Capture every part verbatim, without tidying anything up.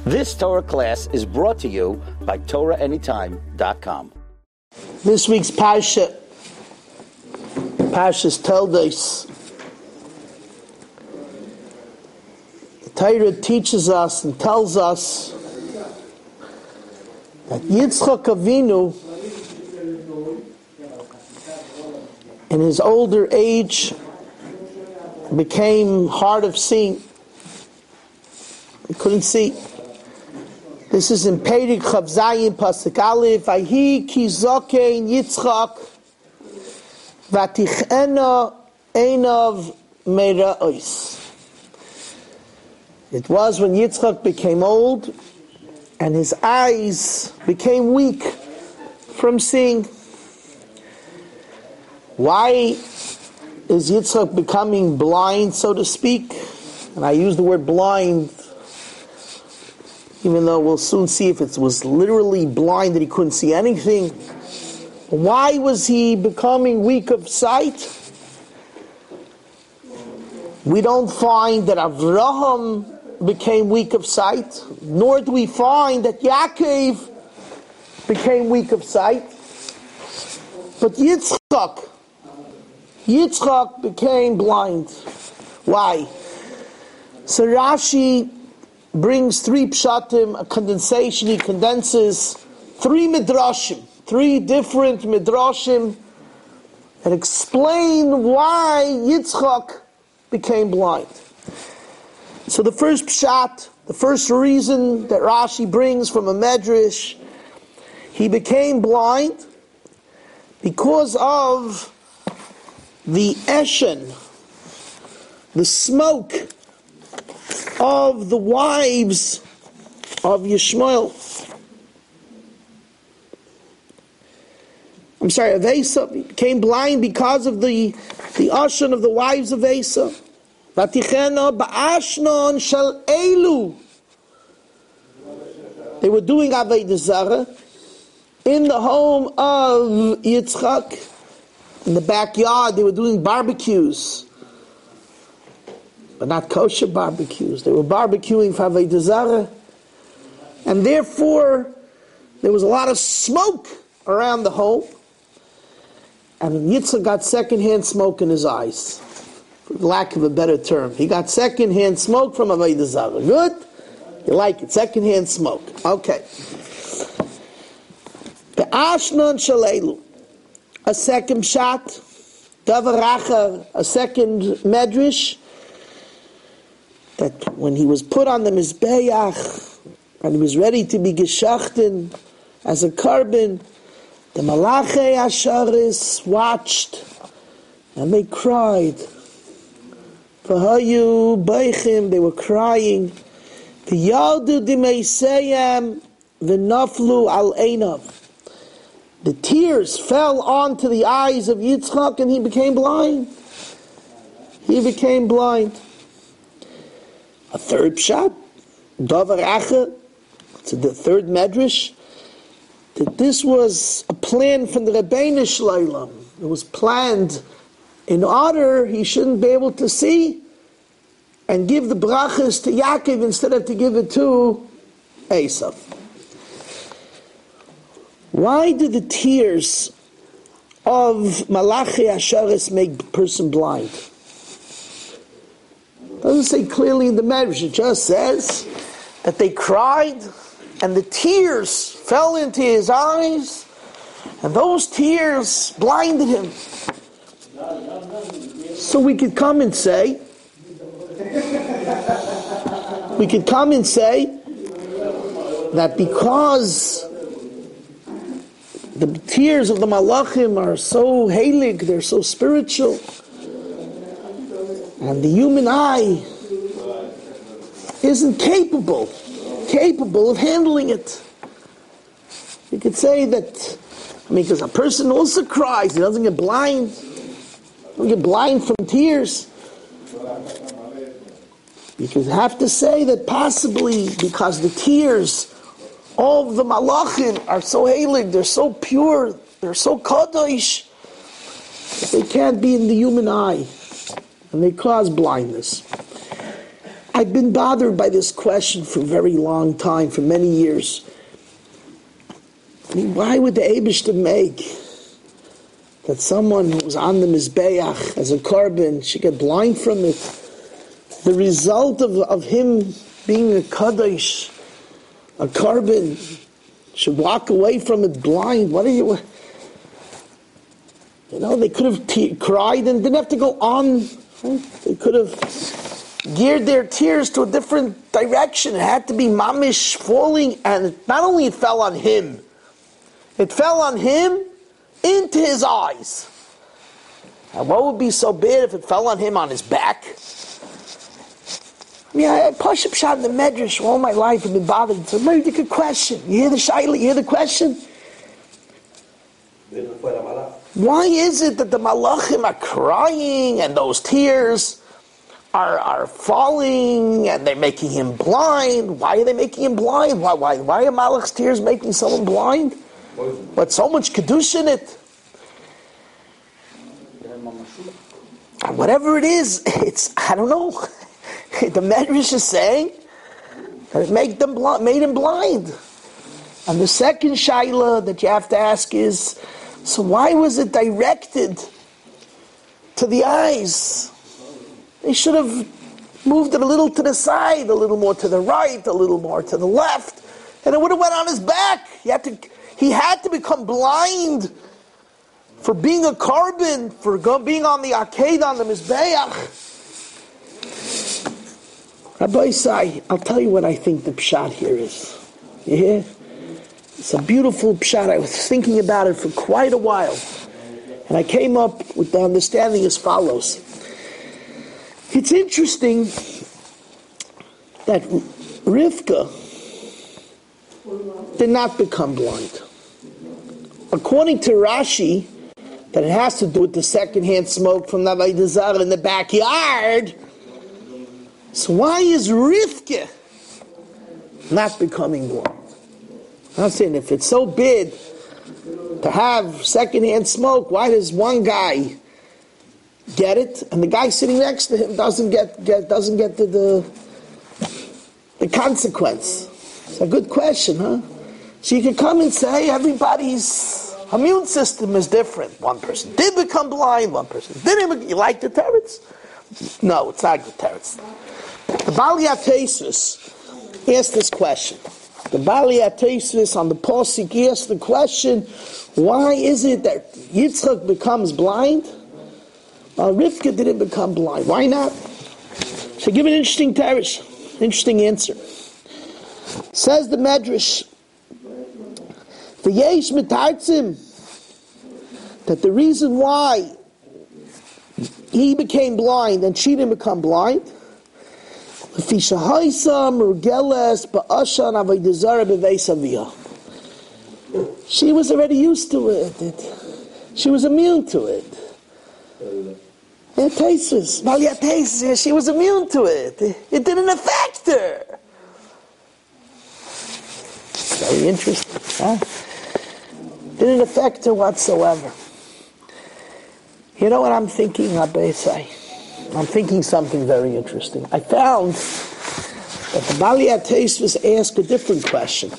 This Torah class is brought to you by Torah Anytime dot com. This week's Parsha, Parshas Toldos. The Torah teaches us and tells us that Yitzchak Avinu, in his older age, became hard of seeing. He couldn't see. This is in Perik Chav Zayin Pasuk Aleph. Vahi ki zokein Yitzchak vatichena einav mera'os. It was when Yitzchak became old and his eyes became weak from seeing. Why is Yitzchak becoming blind, so to speak? And I use the word blind, even though we'll soon see if it was literally blind that he couldn't see anything. Why was he becoming weak of sight? We don't find that Avraham became weak of sight, nor do we find that Yaakov became weak of sight. But Yitzchak, Yitzchak became blind. Why? So Rashi brings three pshatim, a condensation. He condenses three midrashim, three different midrashim that explain why Yitzchak became blind. So the first pshat, the first reason that Rashi brings from a medrash, he became blind because of the eshen, the smoke of the wives of Yishmael. I'm sorry, of Esau. He became blind because of the the ashen of the wives of Esau. Vatichena ba'ashnon shel elu. They were doing Avodah Zarah in the home of Yitzchak. In the backyard, they were doing barbecues. But not kosher barbecues. They were barbecuing for Avodah Zarah. And therefore, there was a lot of smoke around the home. And Yitzchak got secondhand smoke in his eyes. For lack of a better term. He got secondhand smoke from Avodah Zarah. Good? You like it. Secondhand smoke. Okay. The Ashnon Shalelu. A second shot. Davar Achar. A second medrash. That when he was put on the Mizbeach and he was ready to be geshachten as a carbon, the Malachei Asharis watched and they cried. V'hayu beichim, they were crying. V'yaldu dimeiseyam v'naflu al einav. The tears fell onto the eyes of Yitzchak and he became blind. He became blind. A third pshat, Davar Achar, to the third medrash, that this was a plan from the Rebbeinu Shleilam. It was planned in order he shouldn't be able to see and give the brachas to Yaakov instead of to give it to Esau. Why do the tears of Malachi Asharis make the person blind? It doesn't say clearly in the medrash. It just says that they cried and the tears fell into his eyes and those tears blinded him. So we could come and say, we could come and say that because the tears of the Malachim are so heilig, they're so spiritual, and the human eye isn't capable, capable of handling it. You could say that, I mean, because a person also cries, he doesn't get blind, he doesn't get blind from tears. You could have to say that possibly because the tears of the Malachim are so heilig, they're so pure, they're so kadosh, that they can't be in the human eye, and they cause blindness. I've been bothered by this question for a very long time, for many years. I mean, why would the Eibishter make that someone who was on the Mizbeach as a korban should get blind from it? The result of, of him being a Kaddish, a korban, should walk away from it blind. What are you... You know, they could have te- cried and didn't have to go on. Right? They could have geared their tears to a different direction. It had to be mamish falling, and not only it fell on him, it fell on him into his eyes. And what would be so bad if it fell on him on his back? I mean, I push up shot in the medrash all my life. I've been bothered. It's a very good question. You hear the shaila? You hear the question? Why is it that the malachim are crying and those tears are are falling and they're making him blind? Why are they making him blind? Why why why are malach's tears making someone blind? But so much kedusha in it. And whatever it is, it's I don't know. The Medrash is saying that it made them bl- made him blind. And the second shaila that you have to ask is, so why was it directed to the eyes? They should have moved it a little to the side, a little more to the right, a little more to the left, and it would have went on his back. He had to, he had to become blind for being a korban, for go, being on the arcade on the Mizbeach. Rabbi Isai, I'll tell you what I think the pshat here is. You hear? It's a beautiful pshat. I was thinking about it for quite a while. And I came up with the understanding as follows. It's interesting that Rivka did not become blind. According to Rashi, that it has to do with the secondhand smoke from the Avodah Zarah in the backyard. So why is Rivka not becoming blind? I'm saying if it's so big to have secondhand smoke, why does one guy get it and the guy sitting next to him doesn't get, get doesn't get the, the the consequence? It's a good question, huh? So you could come and say everybody's immune system is different. One person did become blind, one person didn't. You like the teretz? No, it's not good teretz. The Bali HaTosfos asked this question. The Bali HaTosfos on the Posik asked the question, why is it that Yitzchak becomes blind? Uh, Rivka didn't become blind. Why not? So give an interesting teresh, interesting answer. Says the Medrash, the Yesh Mitartzim, that the reason why he became blind and she didn't become blind, she was already used to it. it she was immune to it. It tastes, she was immune to it. It, it didn't affect her. Very interesting, huh? Didn't affect her whatsoever. You know what I'm thinking, Rabbi say? I'm thinking something very interesting. I found that the Bali HaTosfos asked a different question.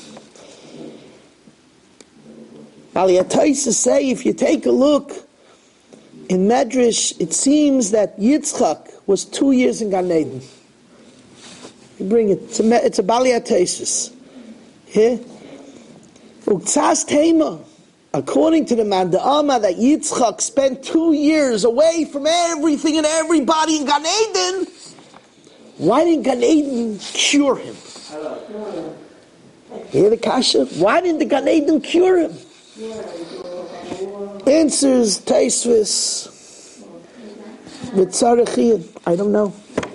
Bali HaTosfos say, if you take a look in Medrash, it seems that Yitzchak was two years in Gan Eden. You bring it. It's a, it's a Bali HaTosfos. Yeah? Uktzas Tema. According to the Man Da'ama, that Yitzchak spent two years away from everything and everybody in Gan Eden, why didn't Gan Eden cure him? You hear the kasha? Why didn't the Gan Eden cure him? Answers Tosfos with Tzarachian. I don't know.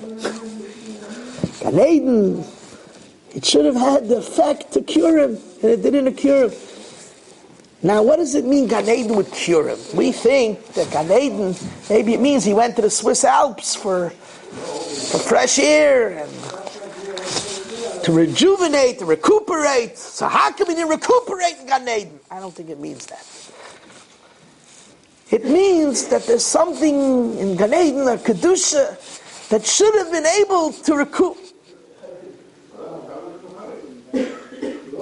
Gan Eden, it should have had the effect to cure him, and it didn't cure him. Now, what does it mean Gan Eden would cure him? We think that Gan Eden, maybe it means he went to the Swiss Alps for, for fresh air and to rejuvenate, to recuperate. So how come he didn't recuperate in Gan Eden? I don't think it means that. It means that there's something in Gan Eden, a Kedusha, that should have been able to recoup,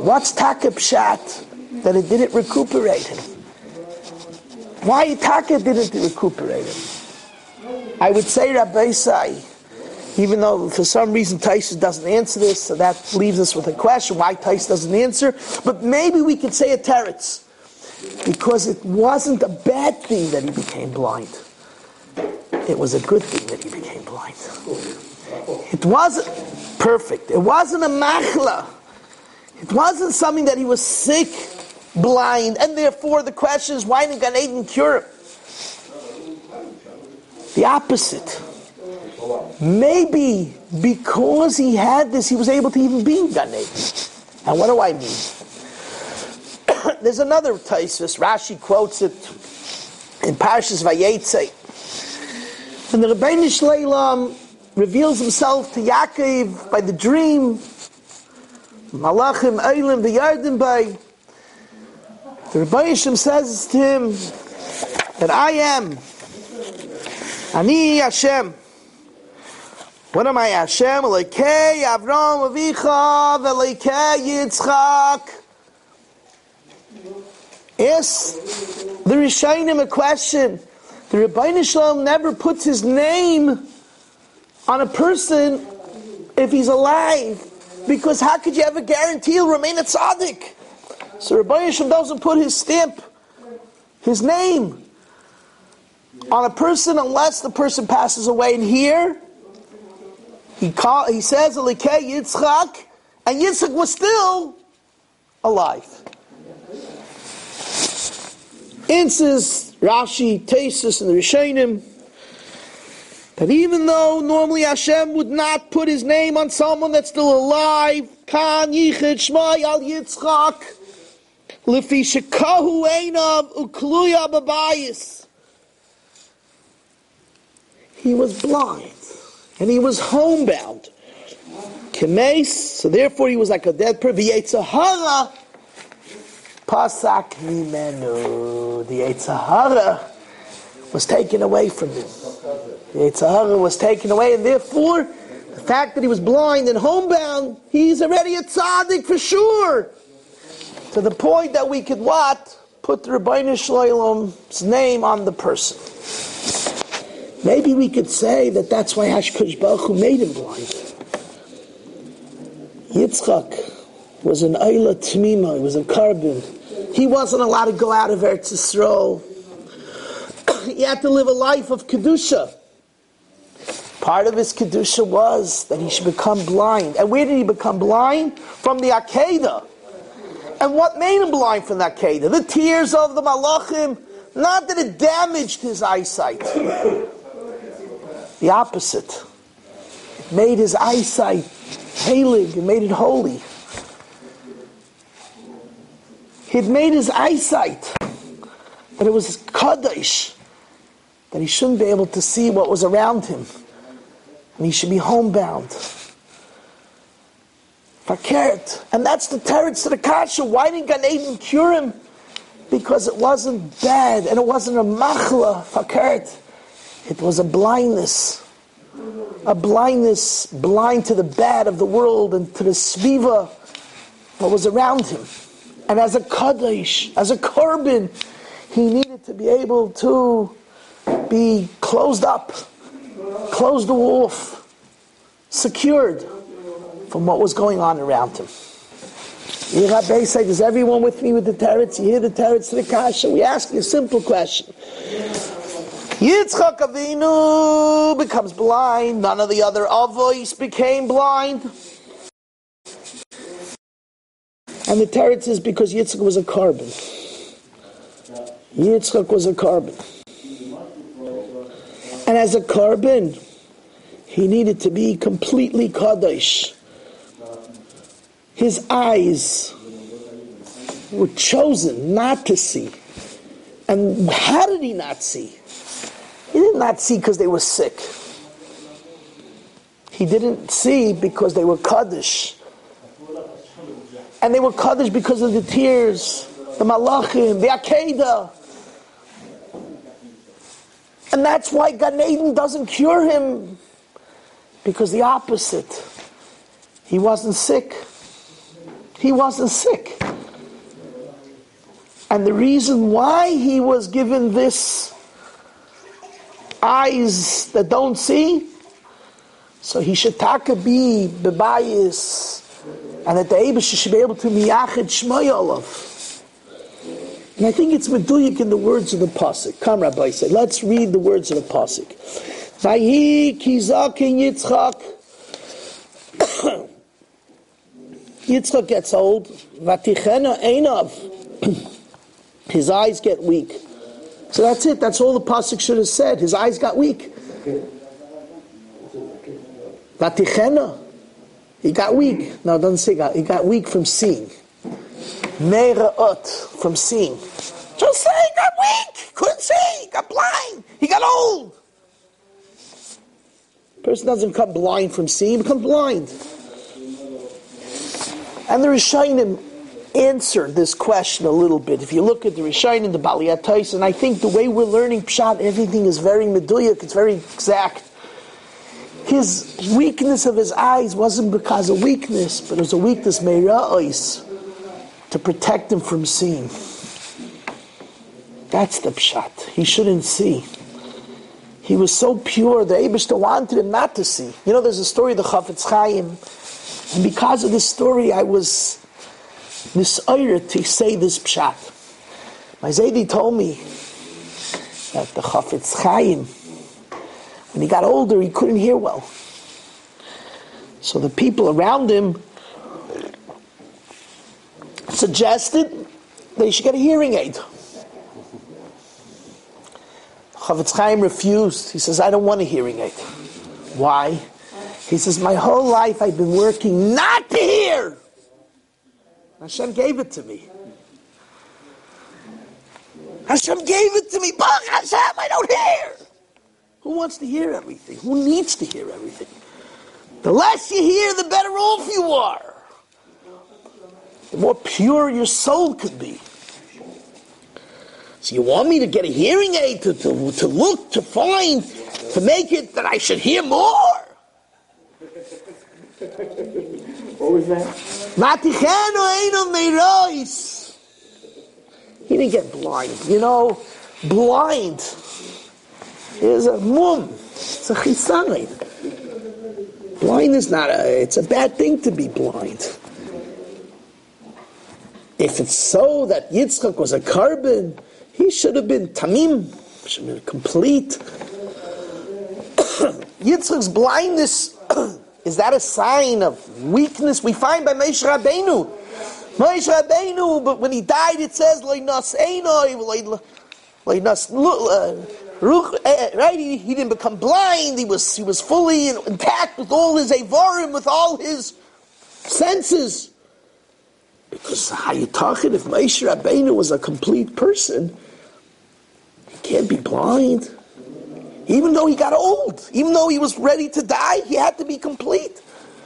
What's Taka Pshat that it didn't recuperate him? Why Taka didn't recuperate him? I would say, Rabbi Sai, even though for some reason Taisus doesn't answer this, so that leaves us with a question, why Taisus doesn't answer, but maybe we could say a teretz, because it wasn't a bad thing that he became blind. It was a good thing that he became blind. It wasn't perfect. It wasn't a machla. It wasn't something that he was sick, blind, and therefore the question is, why didn't Gan Eden cure him? The opposite. Maybe because he had this, he was able to even be in Gan Eden. And what do I mean? There's another Taisus, Rashi quotes it in Parshas Vayetze. And the Rebbeinu Shleilam reveals himself to Yaakov by the dream, Malachim, Eilim, the Yarden by. The Rebbeinu Shem says to him that I am, Ani Hashem. What am I, Hashem? Elokei Avram Avicha v'Elokei Yitzchak. Ask the Rishonim a question. The Rebbeinu Shalom never puts his name on a person if he's alive, because how could you ever guarantee he'll remain a tzaddik? So Rebbeinu Shalom doesn't put his stamp, his name, on a person unless the person passes away. And here, he call, he says Elokei Yitzchak, and Yitzchak was still alive. Answers Rashi, Taisus, and the Rishonim that even though normally Hashem would not put his name on someone that's still alive, Kan Yichid Shmai Al Yitzchak Lefi Shekahu Einav Ukluya Babayis. He was blind and he was homebound. Kemes, so therefore he was like a dead person. V'Yetzahara Pasak Mimenu. The Yetzahara was taken away from him. The Yetzahara was taken away, and therefore, the fact that he was blind and homebound, he's already a tzaddik for sure. To the point that we could what? Put the Rebbeinu Shleilam's name on the person. Maybe we could say that that's why Hashkadosh Baruch Hu made him blind. Yitzchak was an Eila Tmima, he was a carbon. He wasn't allowed to go out of Eretz Yisrael. He had to live a life of Kedusha. Part of his Kedusha was that he should become blind. And where did he become blind? From the Akedah. And what made him blind from the Akedah? The tears of the Malachim. Not that it damaged his eyesight. The opposite. It made his eyesight halig. It made it holy. It made his eyesight that it was Kaddish, that he shouldn't be able to see what was around him, and he should be homebound. Fakert. And that's the teretz to the kasha. Why didn't Gan Eden cure him? Because it wasn't bad, and it wasn't a machla, fakert. It was a blindness. A blindness, blind to the bad of the world and to the sviva, what was around him. And as a kaddish, as a korban, he needed to be able to be closed up, closed off, secured from what was going on around him. Rabbi said, is everyone with me with the teretz? You hear the teretz to the kasha? We ask you a simple question. Yitzchak Avinu becomes blind. None of the other avos became blind. And the teretz is because Yitzchak was a carbon. Yitzchak was a carbon. And as a carbon, he needed to be completely kadosh. His eyes were chosen not to see. And how did he not see? He did not see because they were sick. He didn't see because they were kaddish. And they were kaddish because of the tears, the malachim, the akedah. And that's why Gan Eden doesn't cure him. Because the opposite. He wasn't sick. He wasn't sick. And the reason why he was given this eyes that don't see, so he should taka be bebayis, and that the Eibusher should be able to miyachid shmaya olav. And I think it's meduyik in the words of the pasuk. Come, Rabbi, say, let's read the words of the pasuk. Vayi ki zaken Yitzchak. Yitzchak gets old. Vatichena einav. His eyes get weak. So that's it. That's all the pasuk should have said. His eyes got weak. Vatichena. He got weak. No, it doesn't say got. He got weak from seeing. Meira'ot, from seeing. Just say he got weak. Couldn't see. He got blind. He got old. Person doesn't become blind from seeing. He becomes blind. And the Rishonim answered this question a little bit. If you look at the Rishonim, the Baliyat, and I think the way we're learning Pshat, everything is very meduyak, it's very exact. His weakness of his eyes wasn't because of weakness, but it was a weakness meira'os, to protect him from seeing. That's the Pshat. He shouldn't see. He was so pure, the Eibishter wanted him not to see. You know, there's a story of the Chafetz Chaim, and because of this story, I was misayred to say this Pshat. My Zaydi told me that the Chafetz Chaim, when he got older, he couldn't hear well. So the people around him suggested that he should get a hearing aid. Chafetz Chaim refused. He says, I don't want a hearing aid. Why? He says, my whole life I've been working not to hear. Hashem gave it to me. Hashem gave it to me. Baruch Hashem, I don't hear. Who wants to hear everything? Who needs to hear everything? The less you hear, the better off you are. The more pure your soul could be. So you want me to get a hearing aid to, to, to look, to find, to make it that I should hear more? What was that? He didn't get blind. You know, blind is a mum. It's a chisayin. Blind is not a, it's a bad thing to be blind. If it's so that Yitzchak was a carbon, he should have been tamim, should have been complete. Yitzchak's blindness, is that a sign of weakness? We find by Moshe Rabbeinu. Moshe Rabbeinu, but when he died, it says, right? He, he didn't become blind. He was he was fully intact with all his avarim, with all his senses. Because how you talking? If Moshe Rabbeinu was a complete person, he can't be blind. Even though he got old, even though he was ready to die, he had to be complete.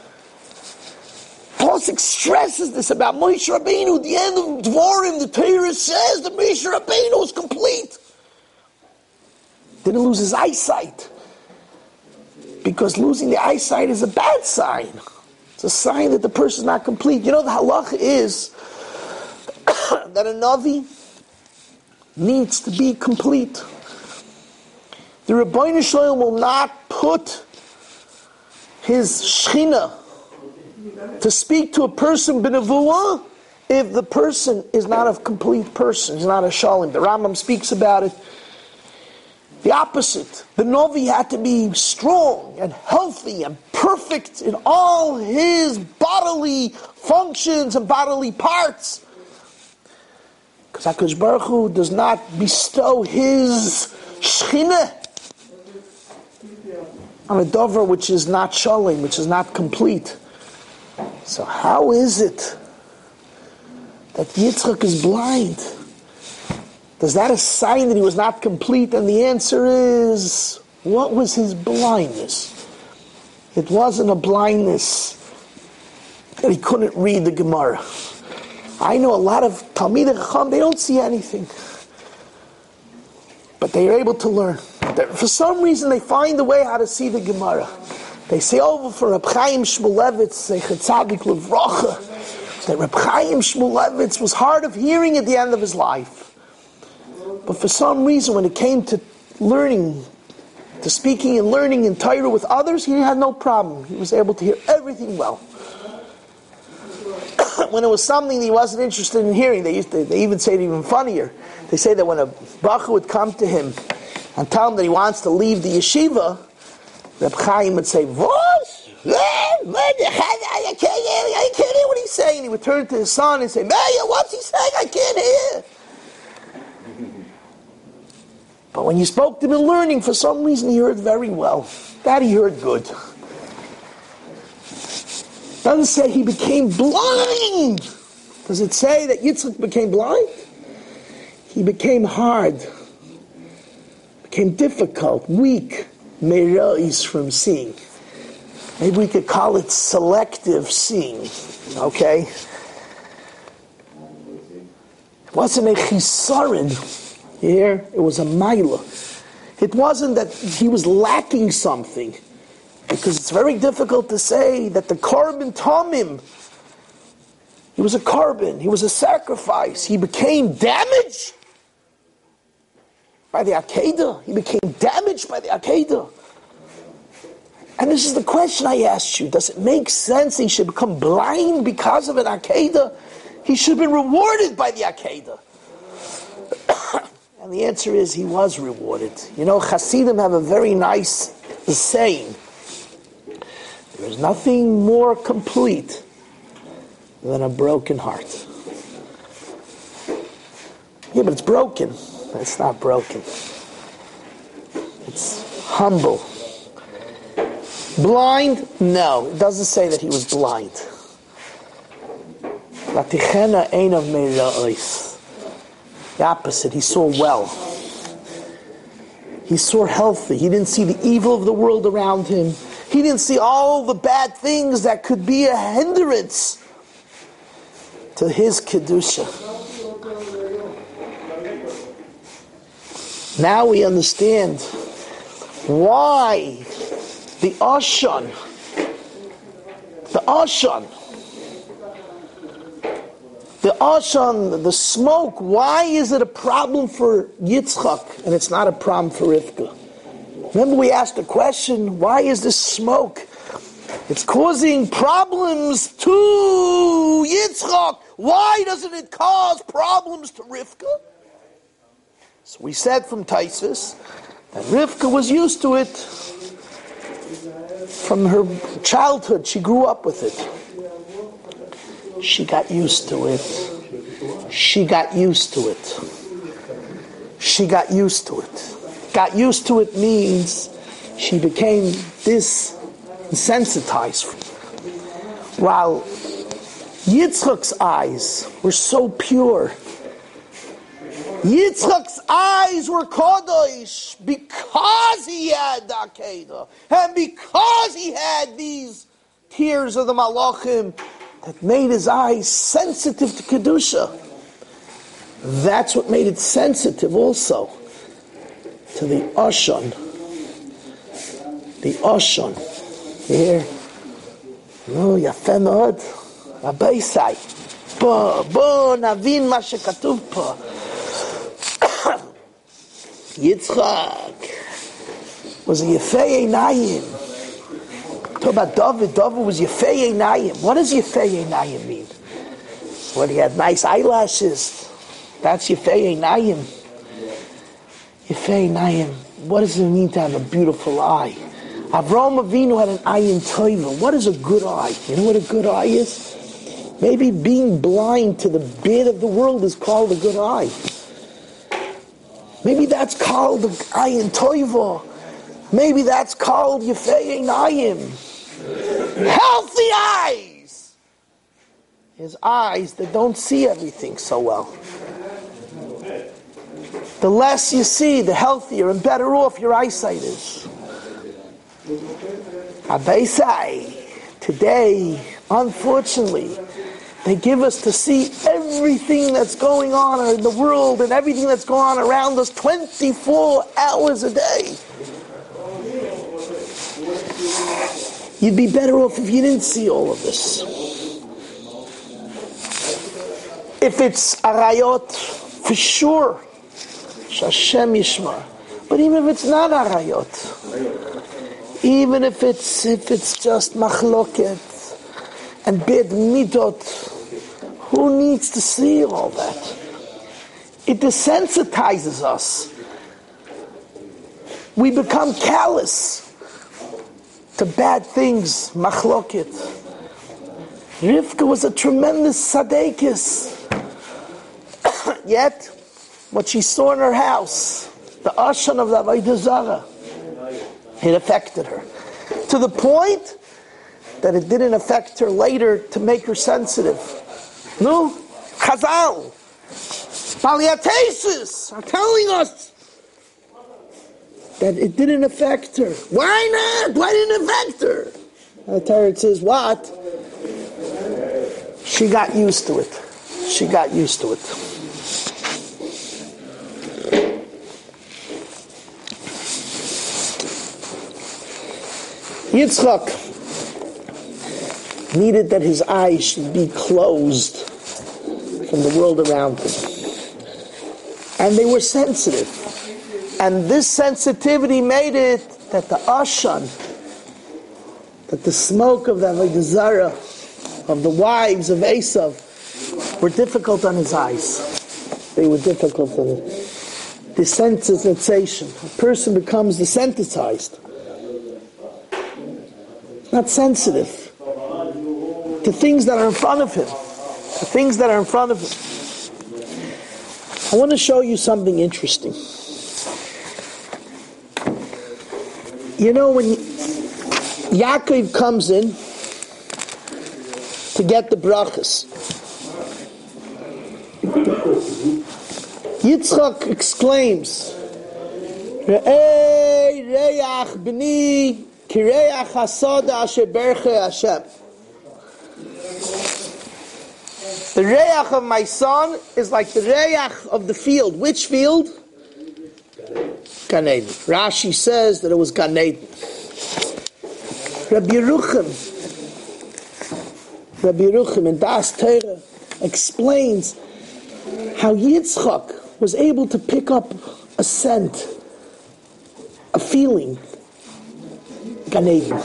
Pasuk stresses this about Moshe Rabbeinu. The end of Dvorim, the Torah says that Moshe Rabbeinu was complete. Didn't lose his eyesight. Because losing the eyesight is a bad sign. It's a sign that the person is not complete. You know, the halacha is that a Navi needs to be complete. The Rebbeinu Shalom will not put his Shechina to speak to a person b'nevuah if the person is not a complete person, he's not a Shalom. The Rambam speaks about it. The opposite. The Navi had to be strong and healthy and perfect in all his bodily functions and bodily parts. Because HaKadosh Baruch Hu does not bestow his Shechina on a dover which is not shalom, which is not complete. So how is it that Yitzchak is blind? Is that a sign that he was not complete? And the answer is, what was his blindness? It wasn't a blindness that he couldn't read the Gemara. I know a lot of Talmidei Chacham, they don't see anything. But they are able to learn. For some reason, they find a way how to see the Gemara. They say over for Reb Chaim Shmulevitz, Zecher Tzadik Levracha. that Reb Chaim Shmulevitz was hard of hearing at the end of his life. But for some reason, when it came to learning, to speaking and learning in Torah with others, he had no problem. He was able to hear everything well. When it was something he wasn't interested in hearing, they used to, they even say it even funnier. They say that when a bracha would come to him and tell him that he wants to leave the yeshiva, Reb Chaim would say, "What? I can't hear, I can't hear what he's saying." He would turn to his son and say, "Meya, what's he saying? I can't hear." But when you spoke to him in learning, for some reason he heard very well. That he heard good. Doesn't say he became blind. Does it say that Yitzchak became blind? He became hard, became difficult, weak, merois from seeing. Maybe we could call it selective seeing, okay? It wasn't a chisaron here, it was a maila. It wasn't that he was lacking something, because it's very difficult to say that the korban tamim, he was a korban, he was a sacrifice, he became damaged by the Akedah, he became damaged by the Akedah. And this is the question I asked you. Does it make sense he should become blind because of an Akedah? He should be rewarded by the Akedah. And the answer is he was rewarded. You know, Hasidim have a very nice saying. There is nothing more complete than a broken heart. Yeah, but it's broken. It's not broken. It's humble. Blind? No, it doesn't say that he was blind. The opposite, he saw well. He saw healthy. He didn't see the evil of the world around him. He didn't see all the bad things that could be a hindrance to his Kedusha. Now we understand why the Ashan, the Ashan, the Ashan, the smoke, why is it a problem for Yitzchak and it's not a problem for Rivka? Remember we asked the question, why is this smoke? It's causing problems to Yitzchak. Why doesn't it cause problems to Rivka? So we said from Taisus that Rivka was used to it from her childhood. She grew up with it. She got used to it. She got used to it. She got used to it. Got used to it means she became desensitized. While Yitzchak's eyes were so pure, Yitzchak's eyes were kadosh because he had the Akedah, and because he had these tears of the Malachim that made his eyes sensitive to Kedusha. That's what made it sensitive also to the Ashan. The Ashan. Here. Oh, yafeh מאוד. Rabbi Isai. בוא, בוא נבין מה שכתוב פה. Yitzchak was a Yefei Einayim. Talk about David. David was Yefei Einayim. What does Yefei Einayim mean? When he had nice eyelashes. That's Yefei Einayim. Yefei Einayim. What does it mean to have a beautiful eye? Avraham Avinu had an ayin toiva. What is a good eye? You know what a good eye is? Maybe being blind to the bit of the world is called a good eye. Maybe that's called the ayin toiva. Maybe that's called Yefei Einayim. Healthy eyes. His eyes that don't see everything so well. The less you see, the healthier and better off your eyesight is. Abaisai, today, unfortunately, they give us to see everything that's going on in the world and everything that's going on around us twenty-four hours a day. You'd be better off if you didn't see all of this. If it's arayot, for sure, Hashem Yishmar. But even if it's not arayot, even if it's if it's just machloket and bid midot, who needs to see all that? It desensitizes us. We become callous to bad things, machloket. Rivka was a tremendous tzadekis. Yet, what she saw in her house, the ashan of the Avodah Zarah, it affected her. To the point that it didn't affect her later to make her sensitive. No, Chazal, Paliatesis are telling us that it didn't affect her. Why not? Why didn't it affect her? The Torah says what? She got used to it. She got used to it. Yitzchak needed that his eyes should be closed from the world around him. And they were sensitive. And this sensitivity made it that the ashan, that the smoke of the Avodah Zarah, of the wives of Esav, were difficult on his eyes. They were difficult on him. Desensitization. A person becomes desensitized. Not sensitive to things that are in front of him. The things that are in front of him. I want to show you something interesting. You know, when Yaakov comes in to get the brachas, Yitzchak exclaims, Re'ei re'ach b'ni kireach hasada asher berche Hashem. The re'ach of my son is like the re'ach of the field. Which field? Gan Eden. Rashi says that it was Gan Eden. Rabbi Yerucham, Rabbi Yerucham in Das Torah explains how Yitzchak was able to pick up a scent, a feeling. Gan Eden.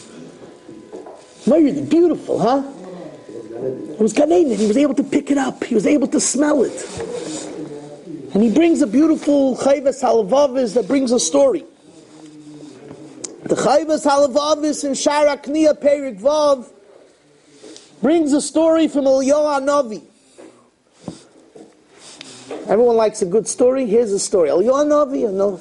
Very beautiful, huh? It was Gan Eden. He was able to pick it up. He was able to smell it. And he brings a beautiful Chayvas Halavavis that brings a story. The Chayvas Halavavis in Shara Kniya Perik Vav brings a story from Eliyahu Hanavi. Everyone likes a good story. Here's a story. Eliyahu Hanavi, you know.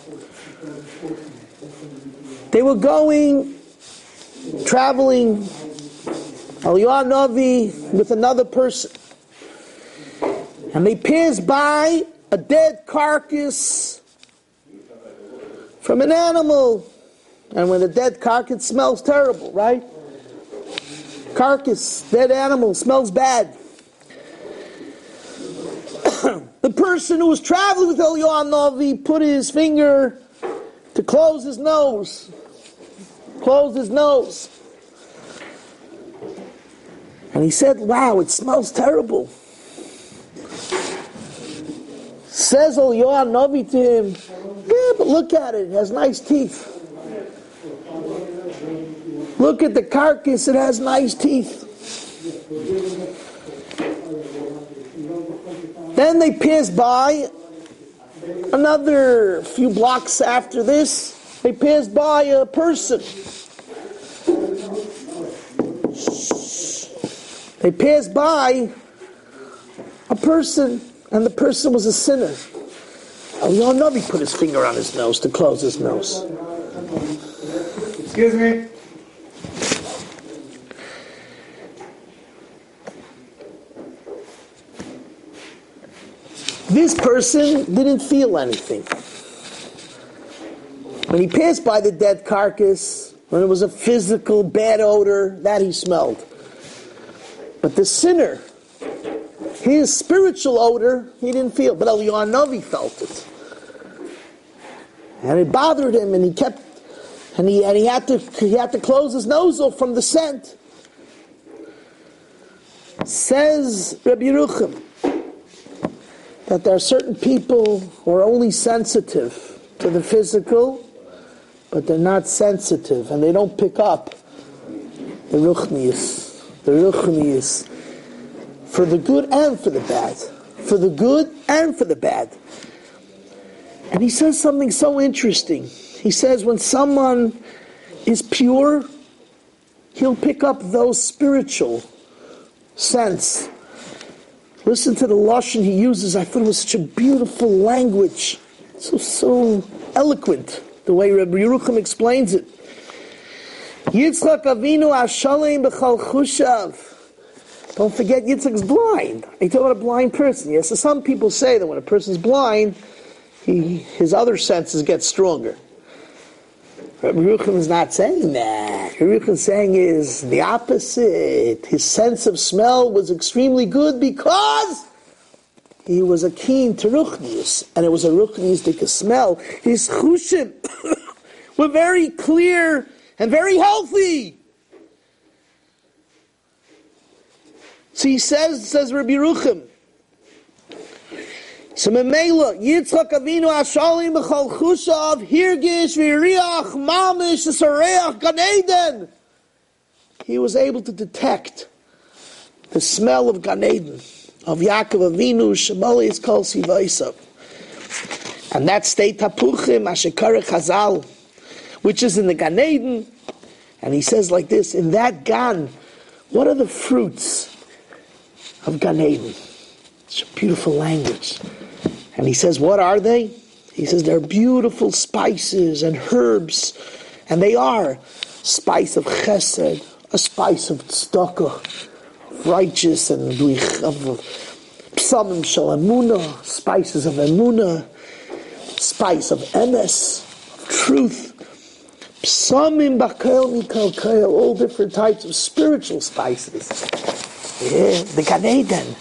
They were going, traveling, Eliyahu Hanavi with another person. And they passed by a dead carcass from an animal. And when a dead carcass smells terrible, right? Carcass, dead animal, smells bad. The person who was traveling with Eliyahu Hanavi put his finger to close his nose. Closed his nose. And he said, wow, it smells terrible. Says Eliyahu Hanavi to him, yeah, but look at it, it has nice teeth. Look at the carcass, it has nice teeth. Then they passed by, another few blocks after this, they passed by a person. They passed by a person, and the person was a sinner. Eliyahu Hanavi put his finger on his nose to close his nose. Excuse me. This person didn't feel anything. When he passed by the dead carcass, when it was a physical bad odor, that he smelled. But the sinner, his spiritual odor, he didn't feel. But Eliyahu Hanavi felt it. And it bothered him, and he kept, and he and he had to he had to close his nose off from the scent. Says Rabbi Yerucham that there are certain people who are only sensitive to the physical, but they're not sensitive, and they don't pick up the ruchnius, the ruchnius, for the good and for the bad, for the good and for the bad. And he says something so interesting. He says when someone is pure, he'll pick up those spiritual sense. Listen to the lashon he uses. I thought it was such a beautiful language, so so eloquent, the way Rabbi Yerucham explains it. Yitzchak Avinu Ashalem b'chal chushav. Don't forget Yitzchak's blind. I talk about a blind person. Yes, so some people say that when a person's blind, he, his other senses get stronger. Rabbi Yerucham is not saying that. Rabbi Yerucham is saying is the opposite. His sense of smell was extremely good because he was a keen to ruchnius, and it was a ruchniistic smell. His chushim were very clear and very healthy. So he says, says Rabbi Yerucham, so Memela, Yitzchak Avinu Ashalim b'chal chushav, hirgish v'riach mamish sareach Gan Eden. He was able to detect the smell of Gan Eden, of Yaakov Avinu, Shemali is called Sivaisa. And that state Tapuchim, Ashekara Chazal, which is in the Gan Eden. And he says like this, in that Gan, what are the fruits of Gan Eden? It's a beautiful language. And he says, what are they? He says, they're beautiful spices and herbs. And they are spice of chesed, a spice of tzedakah, righteous and of psamim shel emunah, spices of emunah, spice of emes, of truth, psamim bakel mikal kael, all different types of spiritual spices. Yeah, the Gan Eden.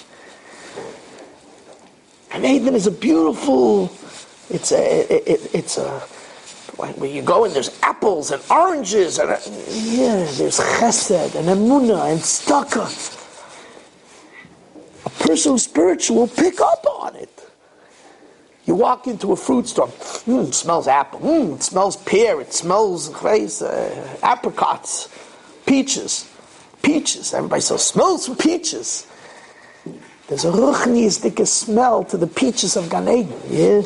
Gan Eden is a beautiful, it's a, it, it, it's a, when you go in, there's apples and oranges, and yeah, there's chesed and emunah and tzedakah. A person who's spiritual will pick up on it. You walk into a fruit store, mm, it smells apple, mm, it smells pear, it smells uh, apricots, peaches, peaches. Everybody says, smells for peaches. There's a ruchniistic smell to the peaches of Gan Eden. Yeah.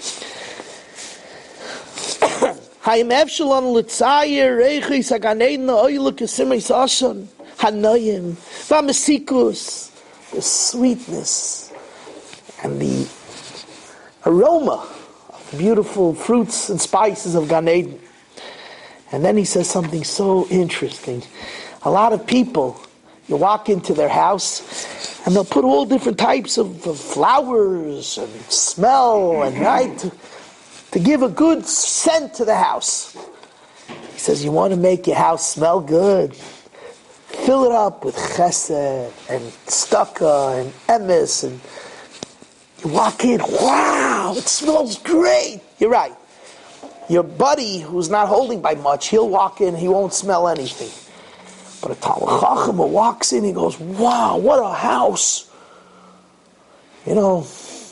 Hayim Evshalon L'Tzayir Reichis HaGan Eden Ha'oilu K'Simris Ashon Hanoyim V'Amesikus, the sweetness and the aroma of the beautiful fruits and spices of Gan Eden. And then he says something so interesting. A lot of people, you walk into their house and they'll put all different types of, of flowers and smell and right to, to give a good scent to the house. He says, you want to make your house smell good? Fill it up with chesed and tzedakah and emes, and you walk in, wow, it smells great. You're right. Your buddy who's not holding by much, he'll walk in, he won't smell anything. But a Talmid Chacham who walks in, he goes, wow, what a house. You know,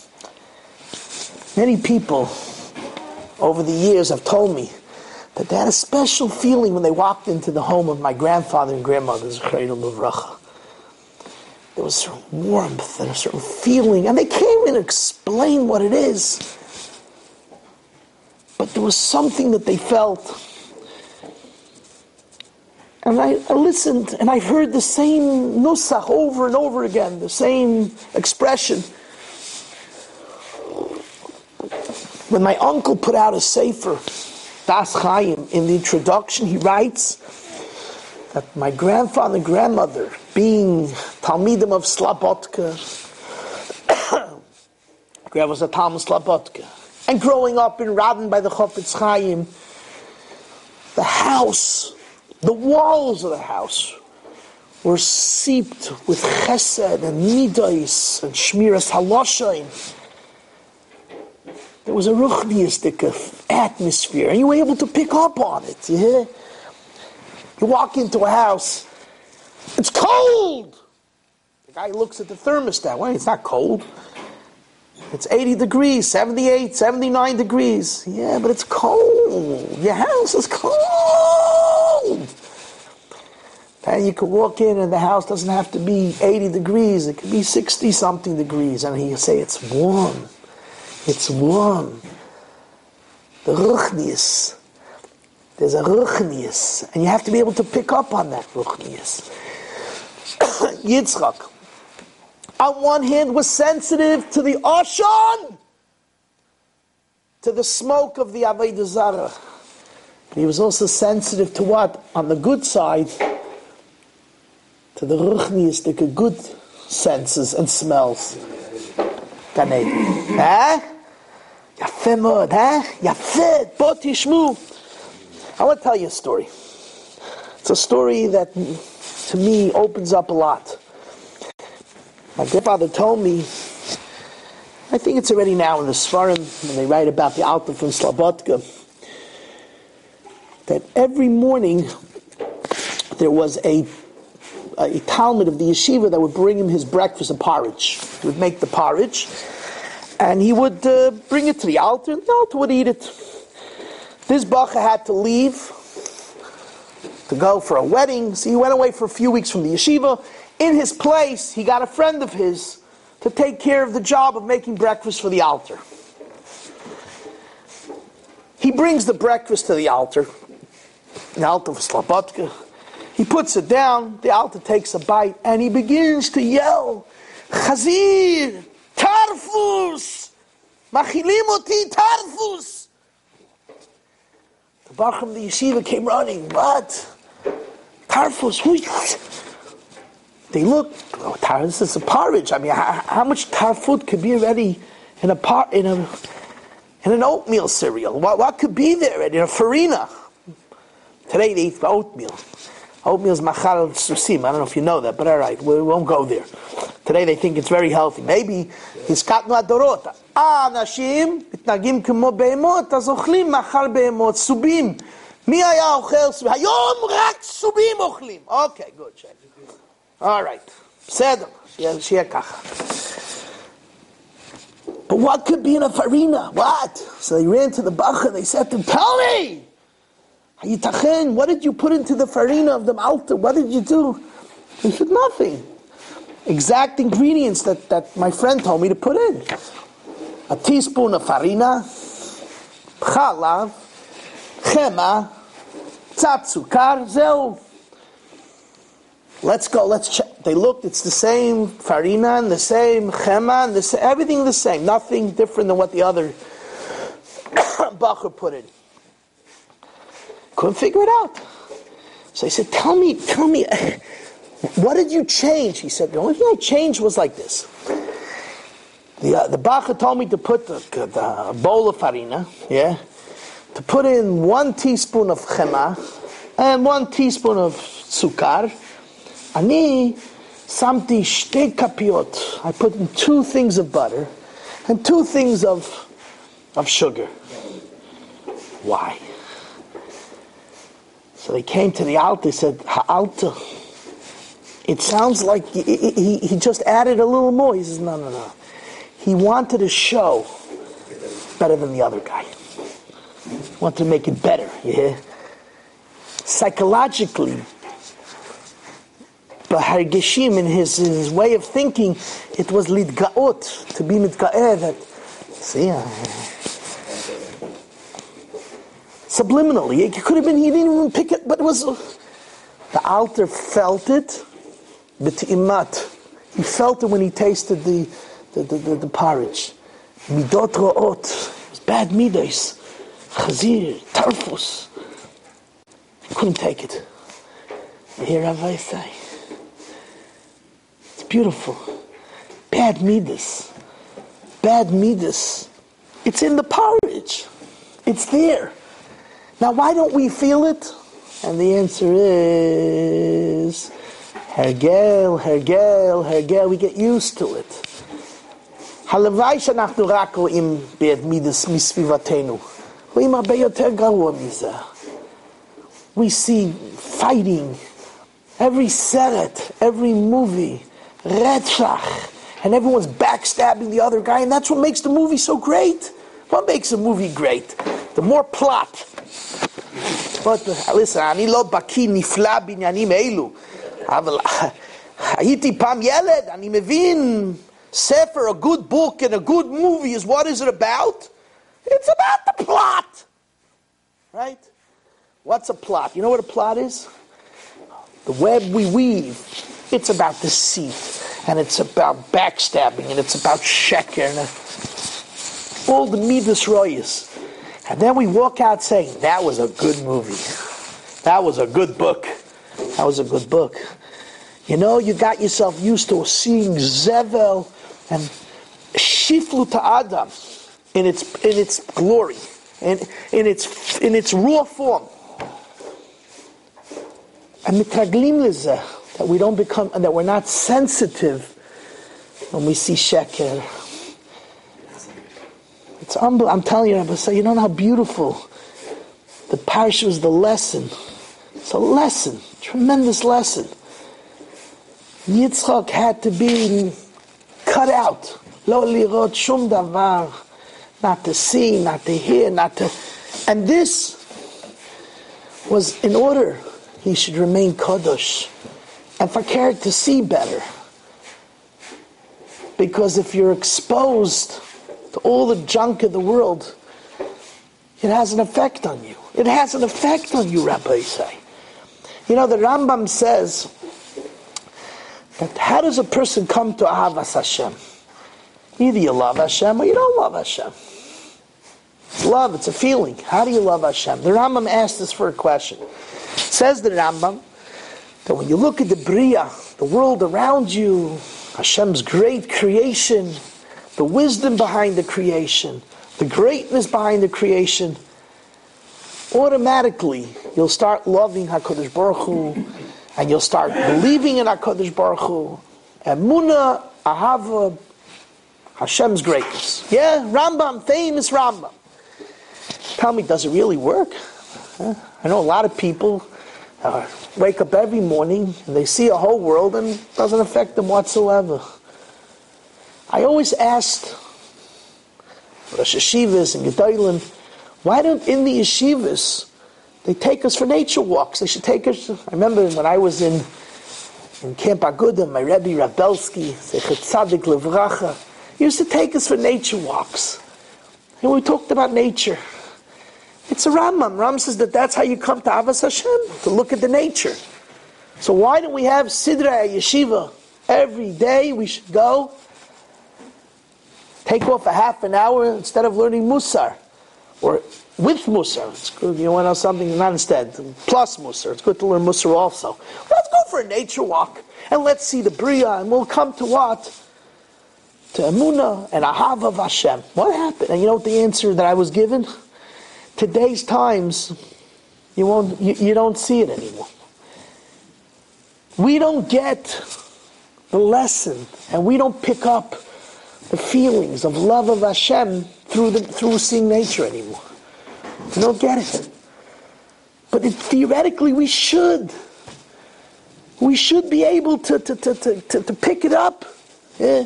many people over the years have told me that they had a special feeling when they walked into the home of my grandfather and grandmother, Zechreinu Livracha. There was a certain warmth and a certain feeling, and they came in and explained what it is. But there was something that they felt. And I, I listened, and I heard the same nusach over and over again, the same expression. When my uncle put out a sefer, Das Chaim, in the introduction, he writes that my grandfather and grandmother, being Talmidim of Slabotka, grandma was a Talmid Slabotka, and growing up in Radin by the Chofetz Chaim, the house, the walls of the house were seeped with chesed and midos and shmiras haloshain. There was a ruchniistic atmosphere, and you were able to pick up on it. Yeah? You walk into a house, it's cold. The guy looks at the thermostat. Well, it's not cold. It's eighty degrees, seventy-eight, seventy-nine degrees. Yeah, but it's cold. Your house is cold. And you could walk in and the house doesn't have to be eighty degrees. It could be sixty-something degrees. And he'll say, it's warm. It's warm. The ruchnius. There's a ruchnius. And you have to be able to pick up on that ruchnius. Yitzchak, on one hand, was sensitive to the Oshan, to the smoke of the Avodah Zarah. But he was also sensitive to what? On the good side, to the ruchnius, the good senses and smells. Ganei. Eh? Yafeh mod, eh? Yafeh, bo tishmu. I want to tell you a story. It's a story that, to me, opens up a lot. My grandfather told me, I think it's already now in the Sfarim, when they write about the Alter from Slobodka, that every morning there was a, a Talmud of the yeshiva that would bring him his breakfast of porridge. He would make the porridge, and he would uh, bring it to the Alter, and the Alter would eat it. This bacha had to leave to go for a wedding, so he went away for a few weeks from the yeshiva. In his place, he got a friend of his to take care of the job of making breakfast for the Alter. He brings the breakfast to the Alter, the Alter of Slobodka. He puts it down, the Alter takes a bite, and he begins to yell, Chazir, Tarfus, Machilim oti Tarfus. The Bachram of the yeshiva came running. What? Tarfus, who? They look, oh, tar, this is a porridge. I mean, how, how much tar food could be already in a par, in a in an oatmeal cereal? What, what could be there in a farina? Today they eat oatmeal. Oatmeal is machal susim. I don't know if you know that, but all right, we won't go there. Today they think it's very healthy. Maybe hiskatnu adorot. Ah, nashim mitnagim kemo beemot, az ochlim machal beemot subim. Mi haya ochel subim? Hayom rak subim ochlim. Okay, good. Check. All right. Sedem. But what could be in a farina? What? So they ran to the bacha and they said to him, tell me! Hayitachin, what did you put into the farina of the Alter? What did you do? He said, nothing. Exact ingredients that, that my friend told me to put in. A teaspoon of farina, chalav, chema, tzatzukar, zeu. Let's go, let's check. They looked, it's the same farina and the same chema, and the sa- everything the same. Nothing different than what the other bacher put in. Couldn't figure it out. So I said, tell me, tell me, what did you change? He said, the only thing I changed was like this. The, uh, the bacher told me to put the, the bowl of farina, yeah, to put in one teaspoon of chema and one teaspoon of sukar. Ani samti shtei kapiot. I put in two things of butter and two things of of sugar. Why? So they came to the Alter. They said, "Ha'alter, it sounds like he, he, he just added a little more." He says, "No, no, no. He wanted to show better than the other guy. He wanted to make it better. Yeah, psychologically." But Hargeshim, in his, his way of thinking, it was lidgaot, to be mitga'eh, that, see, uh, subliminally, it could have been, he didn't even pick it, but it was, uh, the Alter felt it, b'ti'imat, he felt it when he tasted the, the, the, the, the porridge. Midot ro'ot, it was bad midos, chazir, tarfus, he couldn't take it. You hear Rabbi say? Beautiful. Bad midas. Bad midas. It's in the porridge. It's there. Now why don't we feel it? And the answer is hergel, hergel, hergel. We get used to it. Halavai shanachnu rak ro'im bad midas misvivatenu. Ro'im harbe yoter garua mizeh. We see fighting. Every seret, every movie, Retzach. And everyone's backstabbing the other guy, and that's what makes the movie so great. What makes a movie great? The more plot. But listen, אני לא בקיא נפלא בעניינים אלו. אבל הייתי פעם ילד, אני מבין, sefer, a good book and a good movie is what is it about? It's about the plot. Right? What's a plot? You know what a plot is? The web we weave. It's about deceit, and it's about backstabbing, and it's about sheker, and all the midas royas. And then we walk out saying, that was a good movie. That was a good book. That was a good book. You know, you got yourself used to seeing Zevel and Shiflu Ta'adam in its in its glory, in, in its in its raw form. And mitraglim lezeh, that we don't become, and that we're not sensitive when we see sheker. It's unbelievable. I'm telling you, Rabbi, say, you don't know how beautiful the parsha was. The lesson. It's a lesson, tremendous lesson. Yitzchak had to be cut out. Lo lirot shum davar, not to see, not to hear, not to. And this was in order he should remain kadosh and for Karen to see better. Because if you're exposed to all the junk of the world, it has an effect on you. It has an effect on you, Rabbi say. You know, the Rambam says that how does a person come to Ahavas Hashem? Either you love Hashem or you don't love Hashem. It's love, it's a feeling. How do you love Hashem? The Rambam asked this for a question. Says the Rambam that when you look at the Bria, the world around you, Hashem's great creation, the wisdom behind the creation, the greatness behind the creation, automatically you'll start loving HaKadosh Baruch Hu, and you'll start believing in HaKadosh Baruch Hu. Emunah, Ahava, Hashem's greatness. Yeah, Rambam, famous Rambam. Tell me, does it really work? Huh? I know a lot of people uh, wake up every morning and they see a whole world and it doesn't affect them whatsoever. I always asked Rosh Yeshivas and Gedolim, why don't in the yeshivas they take us for nature walks? They should take us. I remember when I was in in Camp Aguda, my Rebbe Rav Belsky, Zechet Tzadik Levracha, he used to take us for nature walks, and we talked about nature. It's a Rambam. Rambam says that that's how you come to Avas Hashem, to look at the nature. So why don't we have Sidra Yeshiva every day? We should go take off a half an hour instead of learning Musar. Or with Musar. It's good. You want to know something? Not instead. Plus Musar. It's good to learn Musar also. Let's go for a nature walk. And let's see the Bria. And we'll come to what? To Emunah and Ahava of Hashem. What happened? And you know what the answer that I was given? Today's times, you won't. You, you don't see it anymore. We don't get the lesson. And we don't pick up the feelings of love of Hashem through the, through seeing nature anymore. We don't get it. But it, theoretically we should. We should be able to, to, to, to, to, to pick it up. Yeah.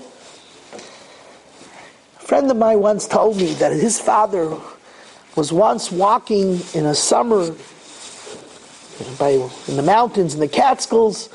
A friend of mine once told me that his father was once walking in a summer by, in the mountains, in the Catskills.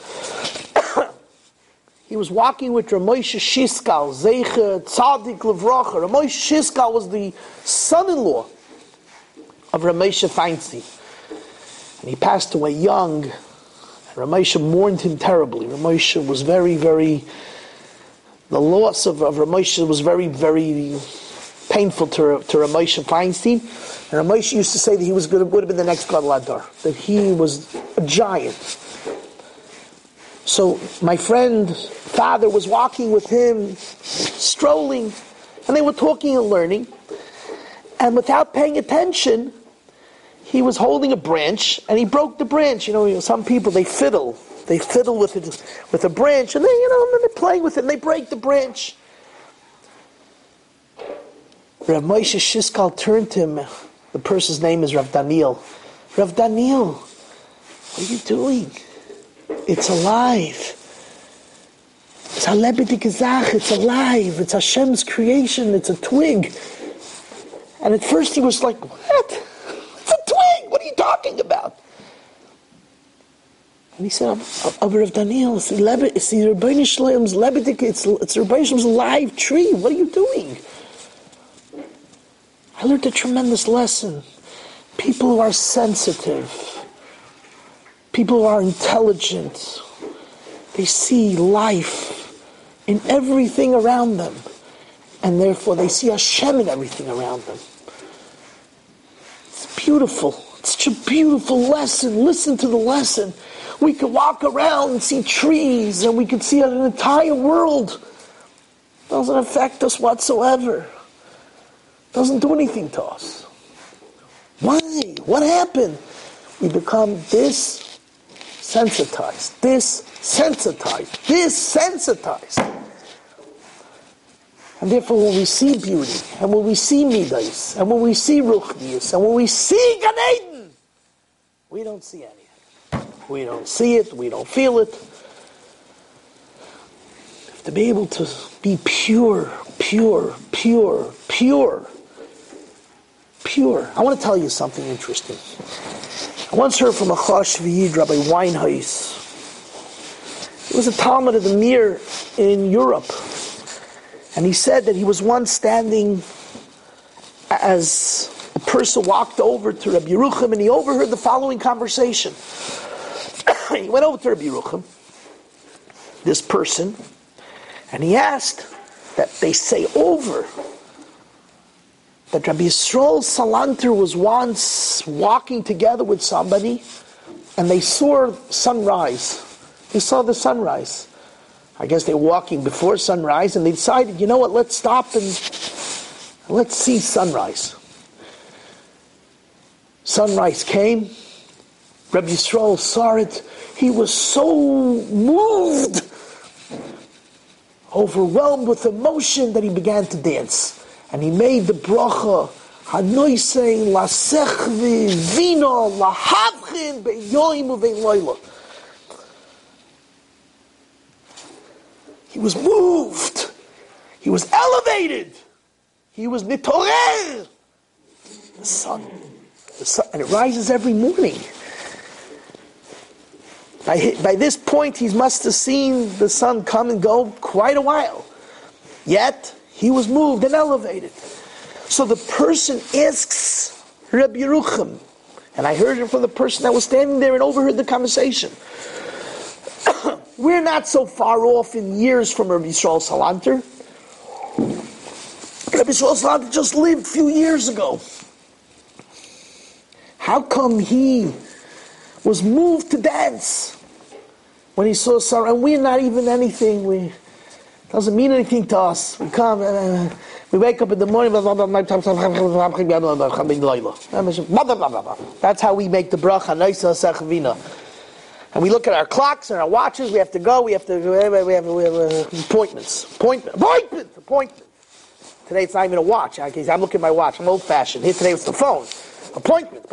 He was walking with Ramosha Shiskal, Zeicher Tzadik Levracha. Ramosha Shiskal was the son-in-law of Ramosha Feinstein. And he passed away young. And Ramosha mourned him terribly. Ramosha was very, very... The loss of, of Ramosha was very, very painful to, to Ramosha Feinstein. And Ramosha used to say that he was good, would have been the next Gadol Hador. That he was a giant. So my friend's father was walking with him, strolling, and they were talking and learning. And without paying attention, he was holding a branch, and he broke the branch. You know, some people, they fiddle. They fiddle with it, with a branch, and they, you know, and they're playing with it, and they break the branch. Rav Moshe Shiskal turned to him. The person's name is Rav Daniel. Rav Daniel, what are you doing? It's alive. It's a lebedik zach, it's alive, it's Hashem's creation, it's a twig. And at first he was like, what? It's a twig, what are you talking about? And he said, Abba Rav Daniel, it's the Rebbeinu Shloim's lebedik, it's it's Rebbeinu Shloim's live tree, what are you doing? I learned a tremendous lesson. People who are sensitive, people who are intelligent, they see life in everything around them. And therefore they see Hashem in everything around them. It's beautiful. It's such a beautiful lesson. Listen to the lesson. We could walk around and see trees, and we could see an entire world. It doesn't affect us whatsoever. It doesn't do anything to us. Why? What happened? We become desensitized, desensitized, desensitized. And therefore when we see beauty, and when we see midas, and when we see ruchnius, and when we see Gan Eden, we don't see anything. We don't see it, we don't feel it. To be able to be pure, pure, pure, pure, pure. I want to tell you something interesting. I once heard from a Chosh V'Yid, Rabbi Weinheis. He was a Talmud of the Mir in Europe. And he said that he was once standing as a person walked over to Rabbi Yerucham, and he overheard the following conversation. He went over to Rabbi Yerucham, this person, and he asked that they say over that Rabbi Yisrael Salanter was once walking together with somebody, and they saw sunrise. They saw the sunrise. I guess they were walking before sunrise, and they decided, you know what, let's stop and let's see sunrise. Sunrise came. Rabbi Yisrael saw it. He was so moved, overwhelmed with emotion, that he began to dance. And he made the bracha, Hanoisei lasechvi vino lahavchin beyoim uvein loyla. He was moved. He was elevated. He was nitorer. The sun. The sun. And it rises every morning. By, by this point, he must have seen the sun come and go quite a while. Yet, he was moved and elevated. So the person asks Rabbi Yerucham, and I heard it from the person that was standing there and overheard the conversation. We're not so far off in years from Rabbi Yisrael Salanter. Rabbi Yisrael Salanter just lived a few years ago. How come he was moved to dance when he saw Sarah? And we're not even anything. We doesn't mean anything to us. We come and uh, we wake up in the morning. That's how we make the bracha. And we look at our clocks and our watches. We have to go. We have to. We have, we have, we have uh, appointments. Appointment. Appointment. Appointment. Today it's not even a watch. I'm looking at my watch. I'm old-fashioned. Here today it's the phone. Appointment.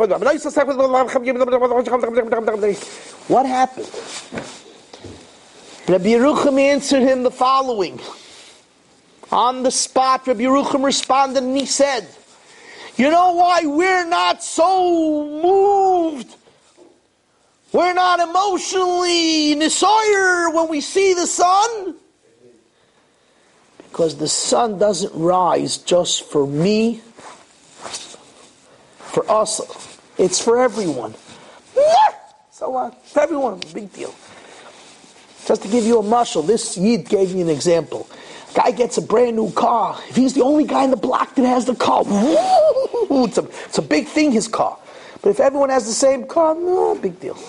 What happened? Rabbi Yerucham answered him the following. On the spot, Rabbi Yerucham responded and he said, you know why we're not so moved? We're not emotionally nisoyer when we see the sun? Because the sun doesn't rise just for me, for us. It's for everyone. So what? Uh, for everyone, big deal. Just to give you a mashal, this Yid gave me an example. Guy gets a brand new car. If he's the only guy in the block that has the car, woo, it's a, it's a big thing, his car. But if everyone has the same car, no, big deal.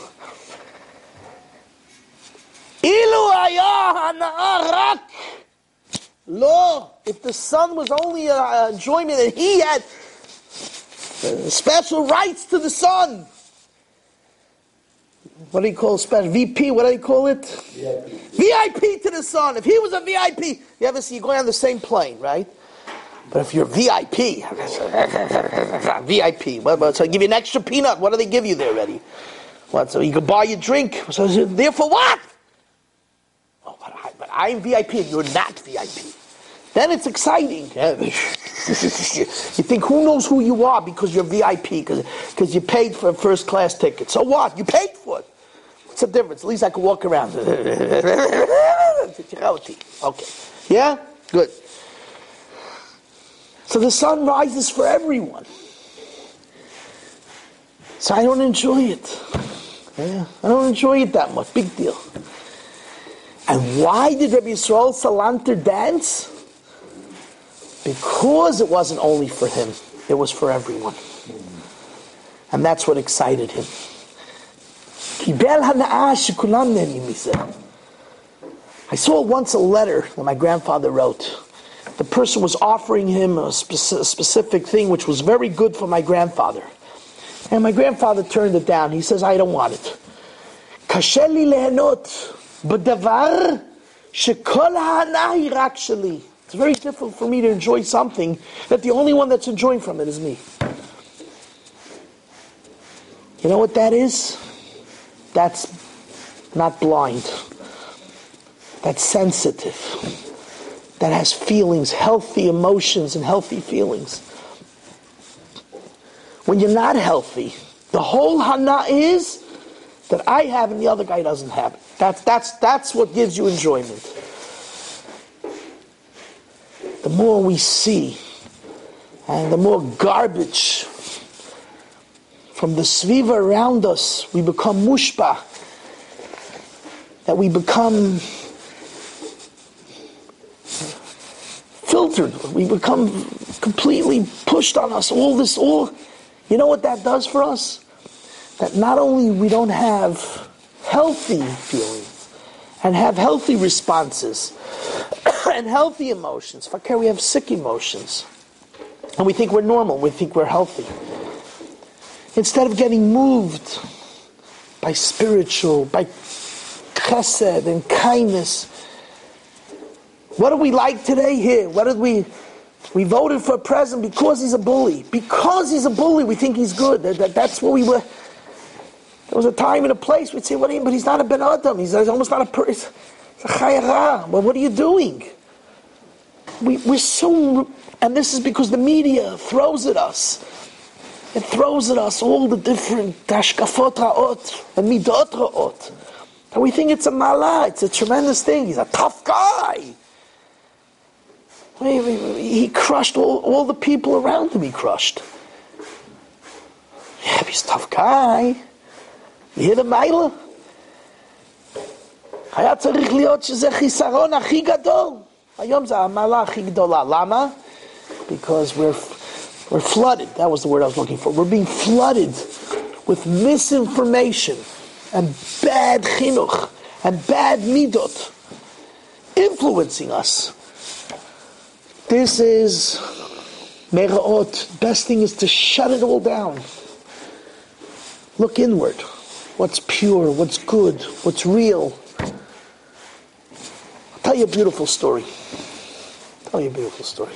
Ilu ayah hana'arak. Lo, if the sun was only an enjoyment and he had special rights to the sun. What do you call special? V P, what do you call it? V I P. V I P to the sun. If he was a V I P, you ever see, you're going on the same plane, right? But if you're V I P, V I P, what, what, so they give you an extra peanut, what do they give you there already? What, so you can buy your drink. So there for what? Oh, but I, but I'm V I P and you're not V I P. Then it's exciting. You think, who knows who you are because you're V I P, because you paid for a first class ticket. So what? You paid for it. What's the difference? At least I can walk around. Okay. Yeah? Good. So the sun rises for everyone. So I don't enjoy it. Yeah, I don't enjoy it that much. Big deal. And why did Rabbi Yisrael Salanter dance? Because it wasn't only for him, it was for everyone. And that's what excited him. I saw once a letter that my grandfather wrote. The person was offering him a speci- specific thing which was very good for my grandfather. And my grandfather turned it down. He says, I don't want it. Kashe li lehenot b'davar shekol ha'ana hi rak sheli. It's very difficult for me to enjoy something that the only one that's enjoying from it is me. You know what that is? That's not blind. That's sensitive. That has feelings, healthy emotions and healthy feelings. When you're not healthy, the whole hana is that I have and the other guy doesn't have it. That's, that's, that's what gives you enjoyment. The more we see, and the more garbage from the sviva around us, we become mushpa, that we become filtered, we become completely pushed on us, all this, all, you know what that does for us? That not only we don't have healthy feelings, and have healthy responses, and healthy emotions. Fakir, we have sick emotions. And we think we're normal, we think we're healthy. Instead of getting moved by spiritual, by chesed and kindness. What do we like today here? What did we... We voted for a president because he's a bully. Because he's a bully, we think he's good. That, that, that's what we were... There was a time and a place we'd say, what do you, but he's not a Ben Adam. He's, he's almost not a person. He's a Chayara. Well, what are you doing? We, we're so... And this is because the media throws at us. It throws at us all the different hashkafot ra'ot and midot ra'ot. And we think it's a mala, it's a tremendous thing. He's a tough guy. He crushed all, all the people around him, he crushed. Yeah, he's a tough guy. You hear the Meile? היה צריך להיות שזה חיסרון הכי גדול. היום זה המעלה הכי גדולה. למה? Because we're, we're flooded. That was the word I was looking for. We're being flooded with misinformation and bad chinuch and bad midot influencing us. This is meraot. Best thing is to shut it all down. Look inward. What's pure, what's good, what's real. I'll tell you a beautiful story. I'll tell you a beautiful story.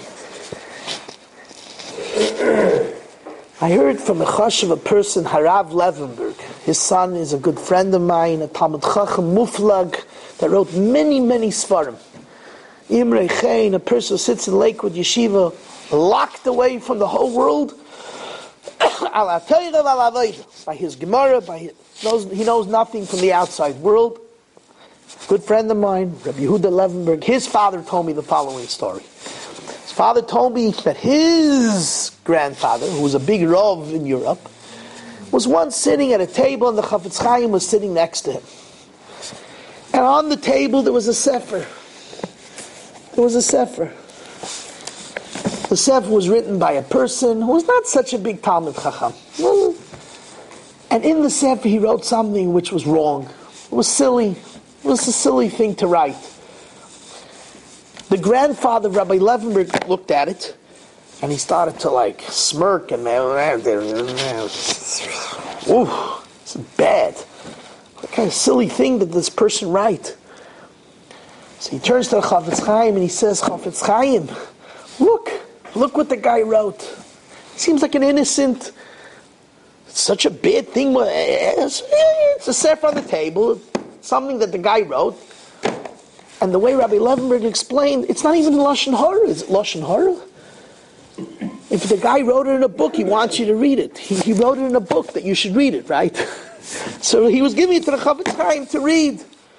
I heard from the chash of a person, Harav Levenberg. His son is a good friend of mine, a Talmud Chacham Muflag, that wrote many, many svarim. Imre Chain, a person who sits in Lakewood Yeshiva, locked away from the whole world, by his Gemara, by his, knows, he knows nothing from the outside world. Good friend of mine, Rabbi Yehuda Levenberg, his father told me the following story. His father told me that his grandfather, who was a big Rav in Europe, was once sitting at a table and the Chafetz Chaim was sitting next to him. And on the table there was a sefer. There was a sefer. The sefer was written by a person who was not such a big Talmud Chacham. And in the sefer he wrote something which was wrong. It was silly. It was a silly thing to write. The grandfather, Rabbi Levenberg, looked at it and he started to like smirk and ooh, it's bad. What kind of silly thing did this person write? So he turns to the Chafetz Chaim and he says, Chafetz Chaim, look, look what the guy wrote. He seems like an innocent, such a bad thing. It's a sefer on the table, something that the guy wrote. And the way Rabbi Levenberg explained, it's not even Lashon Hara. Is it Lashon Hara? If the guy wrote it in a book, he wants you to read it. He, he wrote it in a book that you should read it, right? So he was giving it to the Chavetz Chaim to read.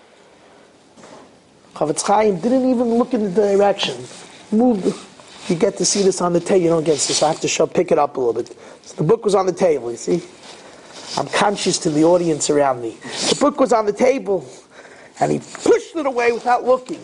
Chavetz Chaim didn't even look in the direction. Moved. You get to see this on the table. You don't get this. So I have to show, pick it up a little bit. So the book was on the table, you see? I'm conscious to the audience around me. The book was on the table, and he pushed it away without looking.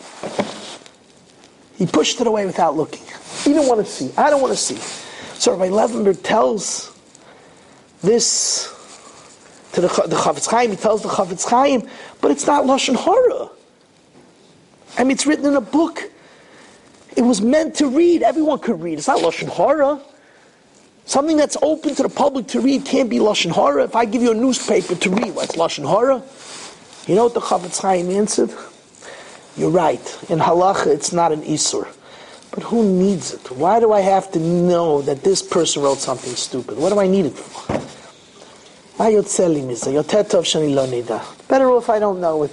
He pushed it away without looking. He didn't want to see. I don't want to see. So Rabbi Levenberg tells this to the, the Chavetz Chaim. He tells the Chavetz Chaim, but it's not Lashon Hara. I mean, it's written in a book. It was meant to read. Everyone could read. It's not Lashon Hara. Something that's open to the public to read can't be Lashon Hara. If I give you a newspaper to read, what's Lashon Hara? You know what the Chavetz Chaim answered? You're right. In halacha, it's not an isur. But who needs it? Why do I have to know that this person wrote something stupid? What do I need it for? Better off I don't know it.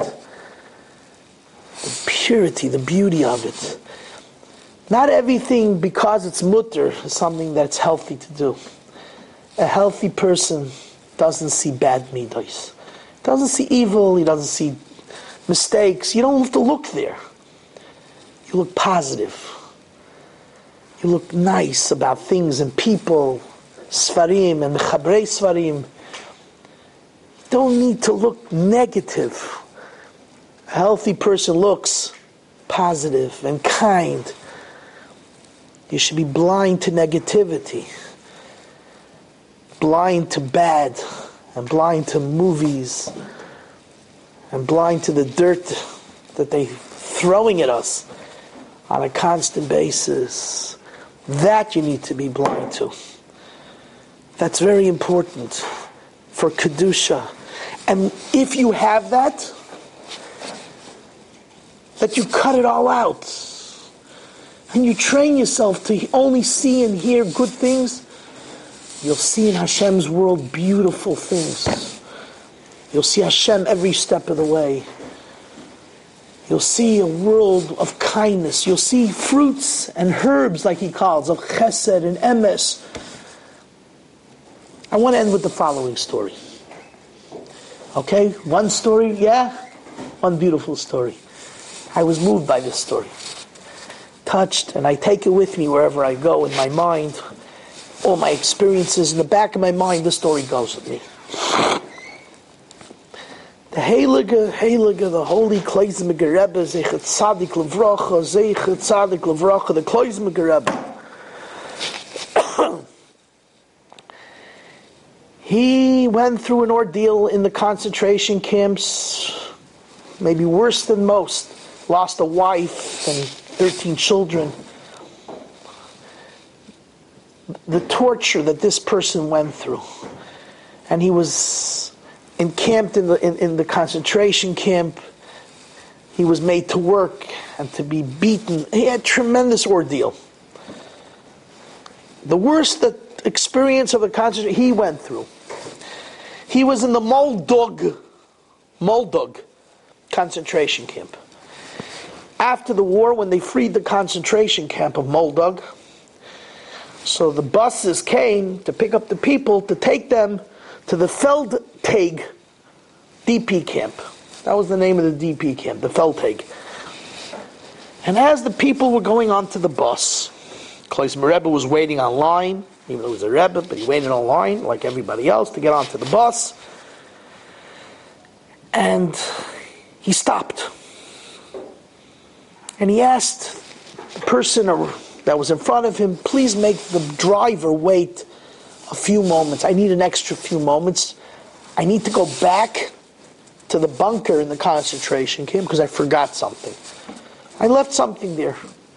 The purity, the beauty of it. Not everything, because it's mutter, is something that's healthy to do. A healthy person doesn't see bad midos. Doesn't see evil, he doesn't see mistakes. You don't have to look there. You look positive. You look nice about things and people, Sfarim and Mechabrei Sfarim. You don't need to look negative. A healthy person looks positive and kind. You should be blind to negativity, blind to bad, and blind to movies, and blind to the dirt that they're throwing at us on a constant basis. That you need to be blind to. That's very important for Kedusha. And if you have that, that you cut it all out, and you train yourself to only see and hear good things, you'll see in Hashem's world beautiful things. You'll see Hashem every step of the way. You'll see a world of kindness. You'll see fruits and herbs, like he calls, of chesed and emes. I want to end with the following story. Okay? One story, yeah? One beautiful story. I was moved by this story. Touched, and I take it with me wherever I go in my mind. All my experiences in the back of my mind, the story goes with me. The Heilige, Heilige, the Holy Kleizmiger Rebbe, Zeichet Tzadik Levracha, Zeichet Tzadik Levracha, the Kleizmiger Rebbe. He went through an ordeal in the concentration camps, maybe worse than most. Lost a wife and thirteen children. The torture that this person went through. And he was encamped in the in, in the concentration camp. He was made to work and to be beaten. He had tremendous ordeal. The worst that experience of a concentration he went through. He was in the Moldog, Moldog concentration camp. After the war, when they freed the concentration camp of Moldog, so the buses came to pick up the people to take them to the Feldtag D P camp. That was the name of the D P camp, the Feldtag. And as the people were going onto the bus, Kleizmer Rebbe was waiting on line, even though he was a Rebbe, but he waited on line like everybody else to get onto the bus. And he stopped. And he asked the person that was in front of him, please make the driver wait a few moments. I need an extra few moments. I need to go back to the bunker in the concentration camp because I forgot something. I left something there.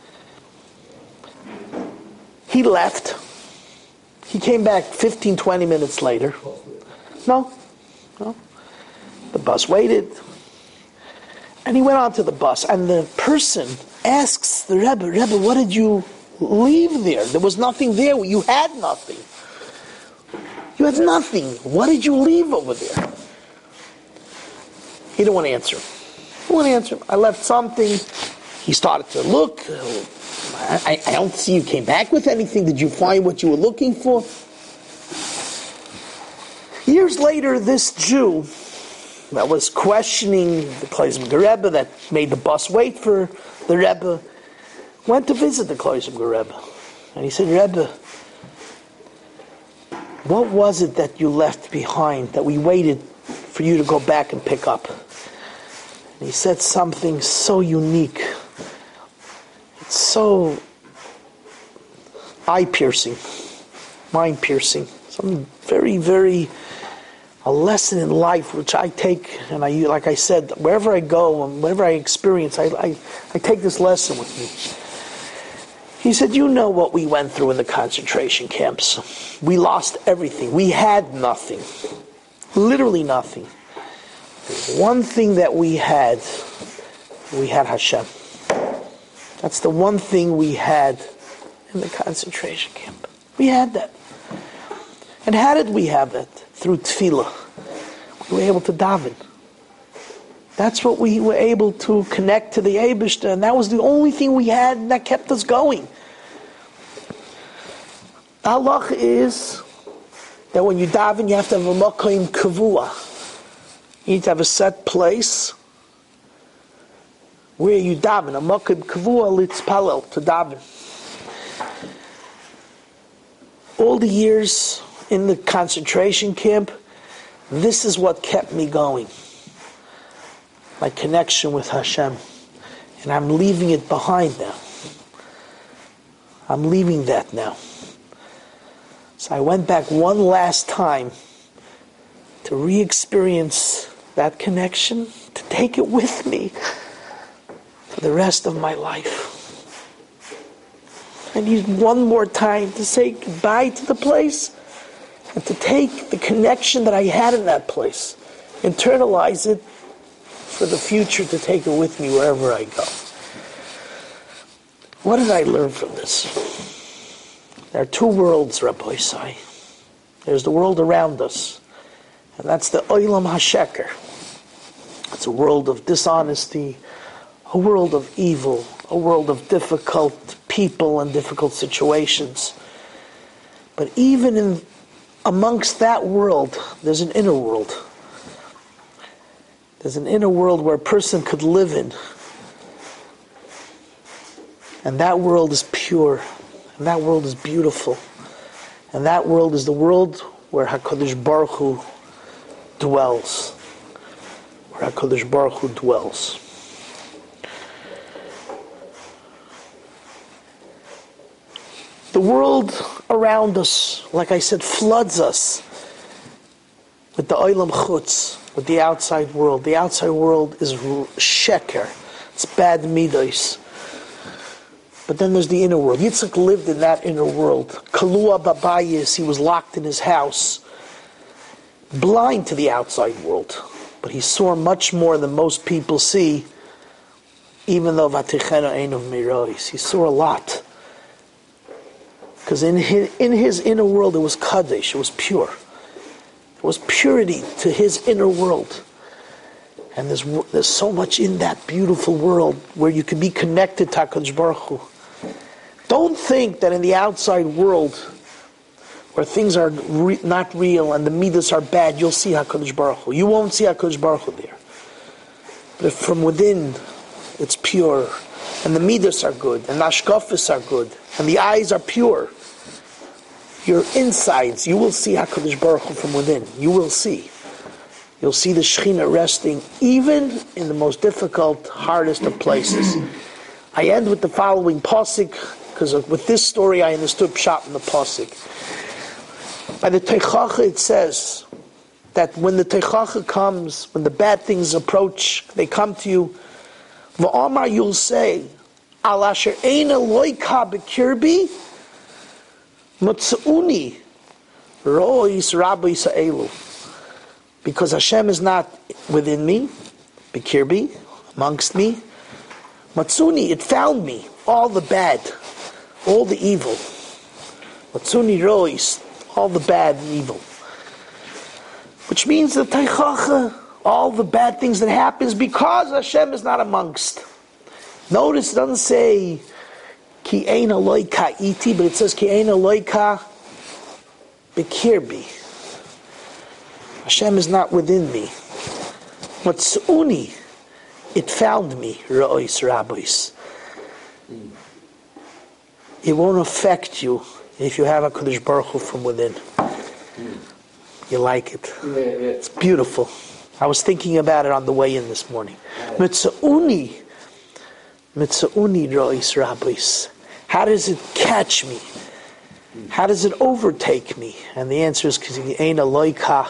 He left. He came back fifteen, twenty minutes later. No, no. The bus waited. And he went on to the bus, and the person asks the Rebbe, Rebbe, what did you leave there? There was nothing there. You had nothing. You had nothing. What did you leave over there? He didn't want to answer. Won't answer him. I left something. He started to look. I, I don't see you came back with anything. Did you find what you were looking for? Years later, this Jew that was questioning the Kloisenberger Rebbe, that made the bus wait for the Rebbe, went to visit the Kloisenberger Rebbe. And he said, Rebbe, what was it that you left behind that we waited for you to go back and pick up? And he said something so unique. It's so eye-piercing, mind-piercing. Something very, very, a lesson in life which I take, and I, like I said, wherever I go and whatever I experience, I, I, I take this lesson with me. He said, you know what we went through in the concentration camps. We lost everything. We had nothing. Literally nothing. One thing that we had, we had Hashem. That's the one thing we had in the concentration camp. We had that. And how did we have that? Through tefillah. We were able to daven. That's what we were able to connect to the Eibishter, and that was the only thing we had, and that kept us going. Allah is that when you daven, you have to have a makom kavua. You need to have a set place where you daven, a makom kavua litzpalel, to daven. All the years in the concentration camp, this is what kept me going. My connection with Hashem. And I'm leaving it behind now. I'm leaving that now. So I went back one last time to re-experience that connection, to take it with me for the rest of my life. I need one more time to say goodbye to the place and to take the connection that I had in that place, internalize it for the future, to take it with me wherever I go. What did I learn from this? There are two worlds, Rabbi Isai. There's the world around us, and that's the Olam HaSheker. It's a world of dishonesty, a world of evil, a world of difficult people and difficult situations. But even in amongst that world, there's an inner world. There's an inner world where a person could live in. And that world is pure. And that world is beautiful. And that world is the world where HaKadosh Baruch Hu dwells. Where HaKadosh Baruch Hu dwells. The world around us, like I said, floods us with the Olam Chutz, with the outside world. The outside world is sheker. It's bad midos. But then there's the inner world. Yitzchak lived in that inner world. Kalua Babayis, he was locked in his house, blind to the outside world. But he saw much more than most people see, even though Vatichena Einov Mirois. He saw a lot. Because in his, in his inner world it was Kadesh, it was pure. There was purity to his inner world. And there's there's so much in that beautiful world where you can be connected to HaKadosh Baruch Hu. Don't think that in the outside world, where things are re, not real and the midas are bad, you'll see HaKadosh Baruch Hu. You won't see HaKadosh Baruch Hu there. But if from within it's pure, and the midas are good, and the ashkafis are good, and the eyes are pure, your insides, you will see HaKadosh Baruch Hu from within. You will see. You'll see the Shekhinah resting even in the most difficult, hardest of places. I end with the following pasuk, because with this story I understood Pshat in the pasuk. By the Teichacha it says that when the Teichacha comes, when the bad things approach, they come to you, V'amar, you'll say, Al asher ein Eloika b'kirbi, Motzu'uni, Rois Rabbi Sa'elu. Because Hashem is not within me, Bikirbi, amongst me. Matsuni, it found me, all the bad, all the evil. Matsuni Rois, all the bad and evil. Which means that Teichacha all the bad things that happens because Hashem is not amongst. Notice it doesn't say Ki ein Eloka iti, but it says Ki ein Eloka bekirbi. Hashem is not within me. What's uni? It found me, Ra'os Rabbis. It won't affect you if you have a Kadosh Baruch Hu from within. You like it. Yeah, yeah. It's beautiful. I was thinking about it on the way in this morning. Mitza'uni. Mitza'uni Ra'os Rabbis. How does it catch me? How does it overtake me? And the answer is because he ain't a loika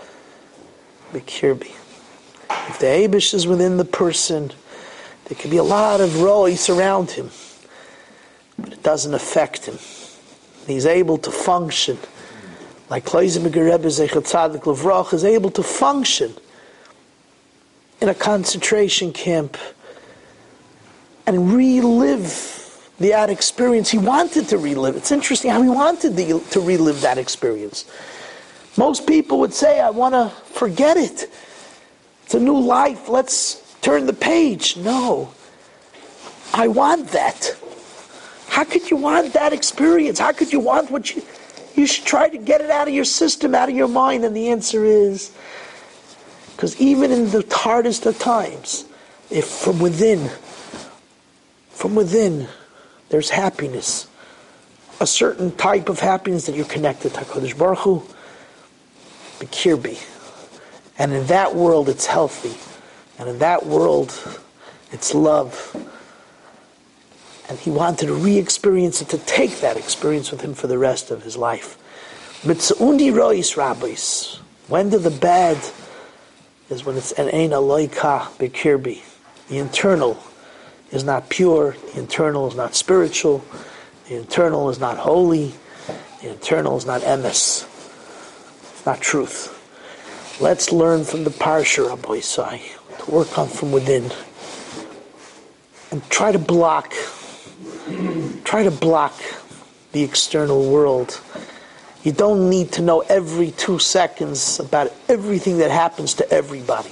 bekirbi. If the Eibush is within the person, there can be a lot of rois around him, but it doesn't affect him. He's able to function like Kloizim Rebbe Zecher Tzadik Levrach is able to function in a concentration camp and relive the that experience he wanted to relive. It's interesting how he wanted the, to relive that experience. Most people would say, I want to forget it. It's a new life. Let's turn the page. No. I want that. How could you want that experience? How could you want what you... You should try to get it out of your system, out of your mind. And the answer is, because even in the hardest of times, if from within, from within, there's happiness, a certain type of happiness that you're connected to HaKadosh Baruch Hu, B'kirbi. And in that world, it's healthy. And in that world, it's love. And he wanted to re-experience it, to take that experience with him for the rest of his life. Mitz'undi rois rabbis. When do the bad is when it's an ein aloika b'kirbi. The internal is not pure. The internal is not spiritual. The internal is not holy. The internal is not emes. It's not truth. Let's learn from the Parsha, Rabbi Isai, to work on from within. And try to block Try to block the external world. You don't need to know every two seconds about everything that happens to everybody.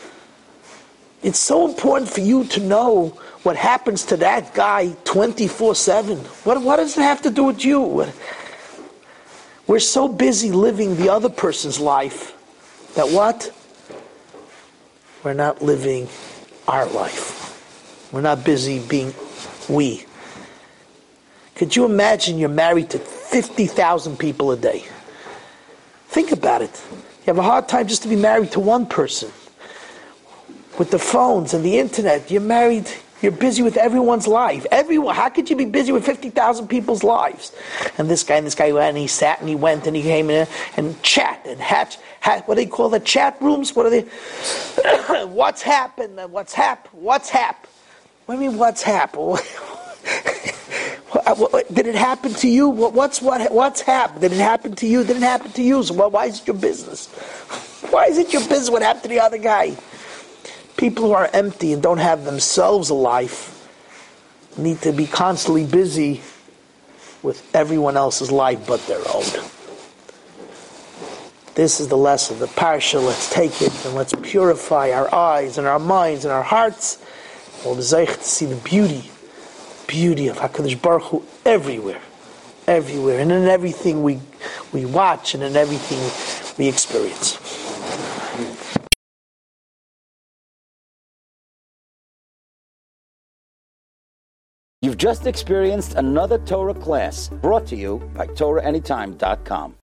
It's so important for you to know what happens to that guy twenty-four seven. What, what does it have to do with you? We're so busy living the other person's life that what? We're not living our life. We're not busy being we. Could you imagine you're married to fifty thousand people a day? Think about it. You have a hard time just to be married to one person. With the phones and the internet, you're married, you're busy with everyone's life. Everyone, how could you be busy with fifty thousand people's lives? And this guy and this guy went and he sat and he went and he came in and chat and hatch, hat, what do they call the chat rooms? What are they? What's happened? What's hap? What's hap? What do you mean what's hap? Did it happen to you? What's what? What's happened? Did it happen to you? Did it happen to you? So well, why is it your business? Why is it your business what happened to the other guy? People who are empty and don't have themselves a life need to be constantly busy with everyone else's life but their own. This is the lesson, the parsha. Let's take it and let's purify our eyes and our minds and our hearts. We'll desire to see the beauty. Beauty of HaKadosh Baruch Hu everywhere, everywhere, and in everything we we watch and in everything we experience. You've just experienced another Torah class brought to you by Torah Anytime dot com.